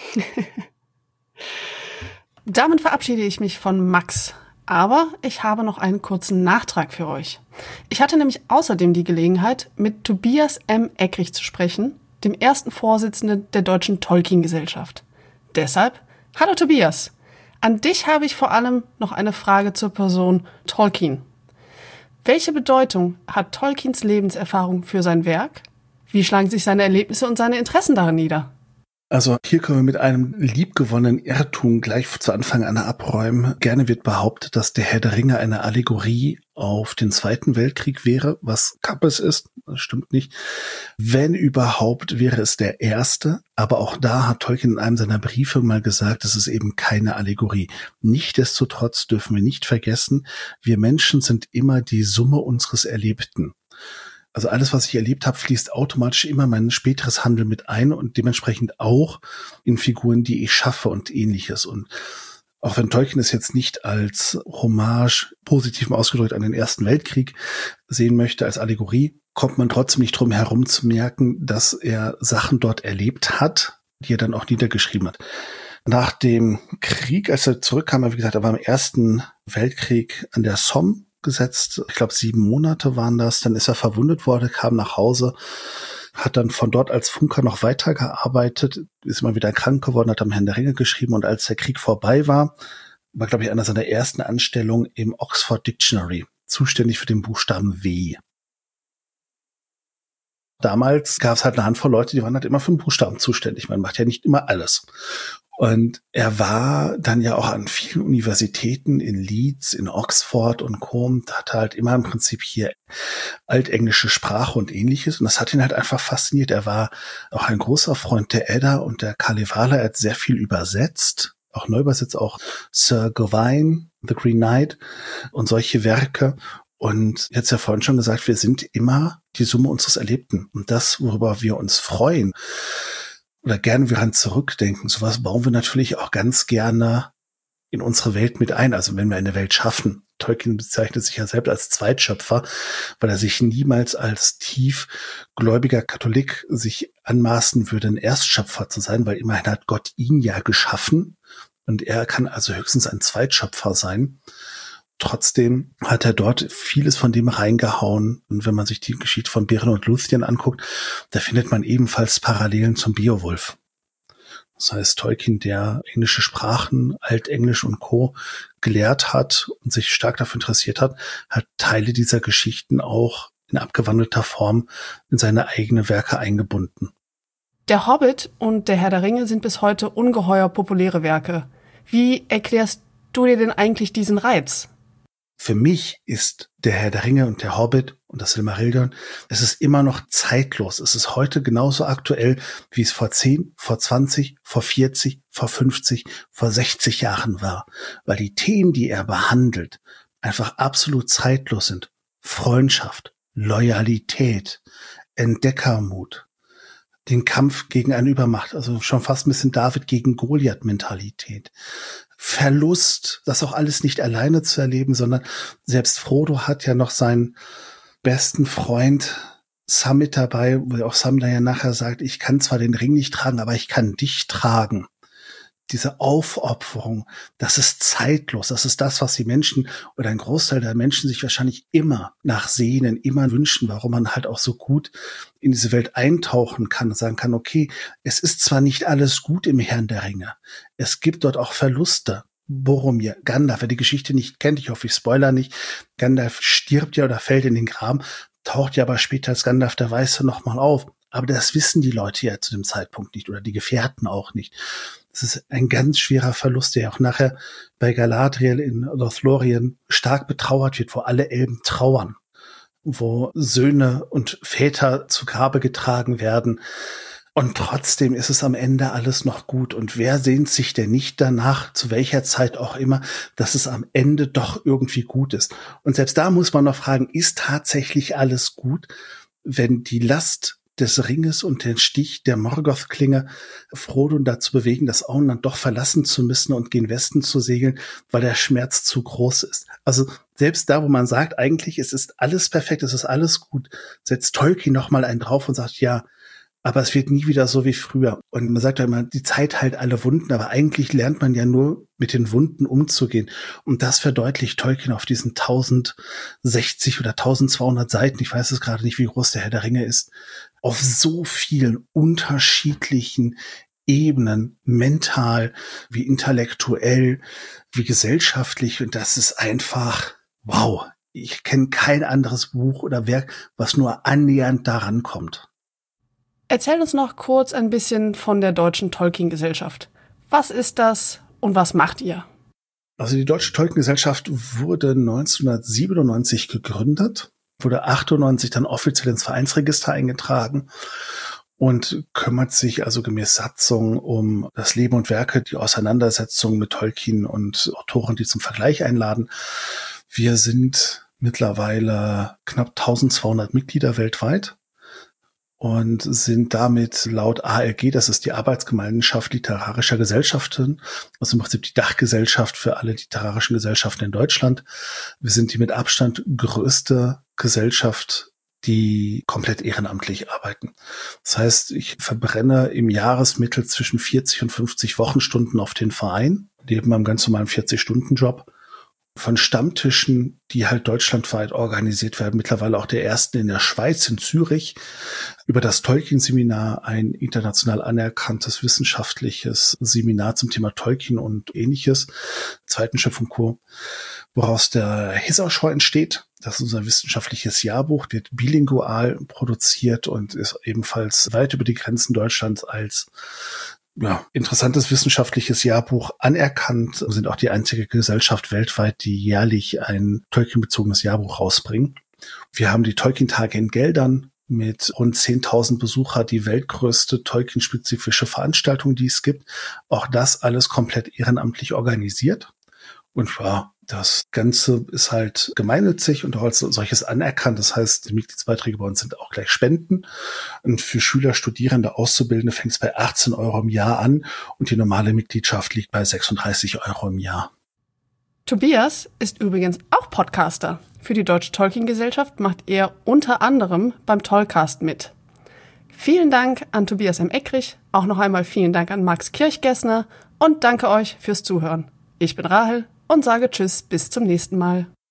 A: Damit verabschiede ich mich von Max. Aber ich habe noch einen kurzen Nachtrag für euch. Ich hatte nämlich außerdem die Gelegenheit, mit Tobias M. Eckrich zu sprechen, dem ersten Vorsitzenden der Deutschen Tolkien-Gesellschaft. Deshalb, hallo Tobias, an dich habe ich vor allem noch eine Frage zur Person Tolkien. Welche Bedeutung hat Tolkiens Lebenserfahrung für sein Werk? Wie schlagen sich seine Erlebnisse und seine Interessen darin nieder?
C: Also hier können wir mit einem liebgewonnenen Irrtum gleich zu Anfang an abräumen. Gerne wird behauptet, dass der Herr der Ringe eine Allegorie auf den Zweiten Weltkrieg wäre, was Kappes ist. Das stimmt nicht. Wenn überhaupt, wäre es der erste. Aber auch da hat Tolkien in einem seiner Briefe mal gesagt, es ist eben keine Allegorie. Nichtsdestotrotz dürfen wir nicht vergessen, wir Menschen sind immer die Summe unseres Erlebten. Also alles, was ich erlebt habe, fließt automatisch immer mein späteres Handeln mit ein und dementsprechend auch in Figuren, die ich schaffe und ähnliches. Und auch wenn Tolkien es jetzt nicht als Hommage, positiv ausgedrückt, an den Ersten Weltkrieg sehen möchte, als Allegorie, kommt man trotzdem nicht drum herum zu merken, dass er Sachen dort erlebt hat, die er dann auch niedergeschrieben hat. Nach dem Krieg, als er zurückkam, wie gesagt, er war im Ersten Weltkrieg an der Somme gesetzt. Ich glaube, sieben Monate waren das. Dann ist er verwundet worden, kam nach Hause, hat dann von dort als Funker noch weitergearbeitet, ist immer wieder krank geworden, hat am Herrn der Ringe geschrieben und als der Krieg vorbei war, war, glaube ich, einer seiner ersten Anstellungen im Oxford Dictionary, zuständig für den Buchstaben W. Damals gab es halt eine Handvoll Leute, die waren halt immer für den Buchstaben zuständig. Man macht ja nicht immer alles. Und er war dann ja auch an vielen Universitäten in Leeds, in Oxford und Co. Da hatte halt immer im Prinzip hier altenglische Sprache und ähnliches. Und das hat ihn halt einfach fasziniert. Er war auch ein großer Freund der Edda und der Kalevala. Er hat sehr viel übersetzt, auch neu übersetzt, auch Sir Gawain, The Green Knight und solche Werke. Und jetzt ja vorhin schon gesagt, wir sind immer die Summe unseres Erlebten. Und das, worüber wir uns freuen, oder gerne wir daran zurückdenken, sowas bauen wir natürlich auch ganz gerne in unsere Welt mit ein. Also wenn wir eine Welt schaffen. Tolkien bezeichnet sich ja selbst als Zweitschöpfer, weil er sich niemals als tiefgläubiger Katholik sich anmaßen würde, ein Erstschöpfer zu sein, weil immerhin hat Gott ihn ja geschaffen und er kann also höchstens ein Zweitschöpfer sein. Trotzdem hat er dort vieles von dem reingehauen. Und wenn man sich die Geschichte von Beren und Luthien anguckt, da findet man ebenfalls Parallelen zum Beowulf. Das heißt, Tolkien, der englische Sprachen, Altenglisch und Co. gelehrt hat und sich stark dafür interessiert hat, hat Teile dieser Geschichten auch in abgewandelter Form in seine eigenen Werke eingebunden.
A: Der Hobbit und der Herr der Ringe sind bis heute ungeheuer populäre Werke. Wie erklärst du dir denn eigentlich diesen Reiz?
C: Für mich ist der Herr der Ringe und der Hobbit und das Silmarillion, es ist immer noch zeitlos. Es ist heute genauso aktuell, wie es vor zehn, vor zwanzig, vor vierzig, vor fünfzig, vor sechzig Jahren war. Weil die Themen, die er behandelt, einfach absolut zeitlos sind. Freundschaft, Loyalität, Entdeckermut, den Kampf gegen eine Übermacht, also schon fast ein bisschen David gegen Goliath-Mentalität. Verlust, das auch alles nicht alleine zu erleben, sondern selbst Frodo hat ja noch seinen besten Freund Sam mit dabei, wo auch Sam da ja nachher sagt, ich kann zwar den Ring nicht tragen, aber ich kann dich tragen. Diese Aufopferung, das ist zeitlos, das ist das, was die Menschen oder ein Großteil der Menschen sich wahrscheinlich immer nachsehnen, immer wünschen, warum man halt auch so gut in diese Welt eintauchen kann und sagen kann, okay, es ist zwar nicht alles gut im Herrn der Ringe, es gibt dort auch Verluste. Boromir, Gandalf, wer die Geschichte nicht kennt, ich hoffe, ich spoiler nicht, Gandalf stirbt ja oder fällt in den Graben, taucht ja aber später als Gandalf der Weiße nochmal auf. Aber das wissen die Leute ja zu dem Zeitpunkt nicht oder die Gefährten auch nicht. Das ist ein ganz schwerer Verlust, der auch nachher bei Galadriel in Lothlorien stark betrauert wird, wo alle Elben trauern, wo Söhne und Väter zu Grabe getragen werden. Und trotzdem ist es am Ende alles noch gut. Und wer sehnt sich denn nicht danach, zu welcher Zeit auch immer, dass es am Ende doch irgendwie gut ist? Und selbst da muss man noch fragen, ist tatsächlich alles gut, wenn die Last des Ringes und den Stich der Morgoth-Klinge Frodo dazu bewegen, das Auenland doch verlassen zu müssen und gen Westen zu segeln, weil der Schmerz zu groß ist. Also selbst da, wo man sagt, eigentlich es ist alles perfekt, es ist alles gut, setzt Tolkien noch mal einen drauf und sagt, ja, aber es wird nie wieder so wie früher. Und man sagt ja immer, die Zeit heilt alle Wunden, aber eigentlich lernt man ja nur, mit den Wunden umzugehen. Und das verdeutlicht Tolkien auf diesen tausendsechzig oder tausendzweihundert Seiten, ich weiß es gerade nicht, wie groß der Herr der Ringe ist, auf so vielen unterschiedlichen Ebenen, mental, wie intellektuell, wie gesellschaftlich. Und das ist einfach, wow. Ich kenne kein anderes Buch oder Werk, was nur annähernd daran kommt.
A: Erzähl uns noch kurz ein bisschen von der Deutschen Tolkien-Gesellschaft. Was ist das und was macht ihr?
C: Also die Deutsche Tolkien-Gesellschaft wurde neunzehnhundertsiebenundneunzig gegründet, wurde achtundneunzig dann offiziell ins Vereinsregister eingetragen und kümmert sich also gemäß Satzung um das Leben und Werke, die Auseinandersetzung mit Tolkien und Autoren, die zum Vergleich einladen. Wir sind mittlerweile knapp eintausendzweihundert Mitglieder weltweit und sind damit laut A L G, das ist die Arbeitsgemeinschaft literarischer Gesellschaften, also im Prinzip die Dachgesellschaft für alle literarischen Gesellschaften in Deutschland. Wir sind die mit Abstand größte Gesellschaft, die komplett ehrenamtlich arbeiten. Das heißt, ich verbrenne im Jahresmittel zwischen vierzig und fünfzig Wochenstunden auf den Verein, neben meinem ganz normalen vierzig-Stunden-Job. Von Stammtischen, die halt deutschlandweit organisiert werden, mittlerweile auch der ersten in der Schweiz, in Zürich, über das Tolkien-Seminar, ein international anerkanntes wissenschaftliches Seminar zum Thema Tolkien und Ähnliches, Zweiten Schiff und Co., woraus der Hisarschau entsteht. Das ist unser wissenschaftliches Jahrbuch, wird bilingual produziert und ist ebenfalls weit über die Grenzen Deutschlands als ja, interessantes wissenschaftliches Jahrbuch anerkannt. Wir sind auch die einzige Gesellschaft weltweit, die jährlich ein Tolkien-bezogenes Jahrbuch rausbringen. Wir haben die Tolkien-Tage in Geldern mit rund zehntausend Besucher, die weltgrößte Tolkien-spezifische Veranstaltung, die es gibt. Auch das alles komplett ehrenamtlich organisiert. Und ja, das Ganze ist halt gemeinnützig und auch als solches anerkannt. Das heißt, die Mitgliedsbeiträge bei uns sind auch gleich Spenden. Und für Schüler, Studierende, Auszubildende fängt es bei achtzehn Euro im Jahr an und die normale Mitgliedschaft liegt bei sechsunddreißig Euro im Jahr.
A: Tobias ist übrigens auch Podcaster. Für die Deutsche Tolkien-Gesellschaft macht er unter anderem beim Tollcast mit. Vielen Dank an Tobias M. Eckrich, auch noch einmal vielen Dank an Max Kirchgessner und danke euch fürs Zuhören. Ich bin Rahel und sage Tschüss, bis zum nächsten Mal.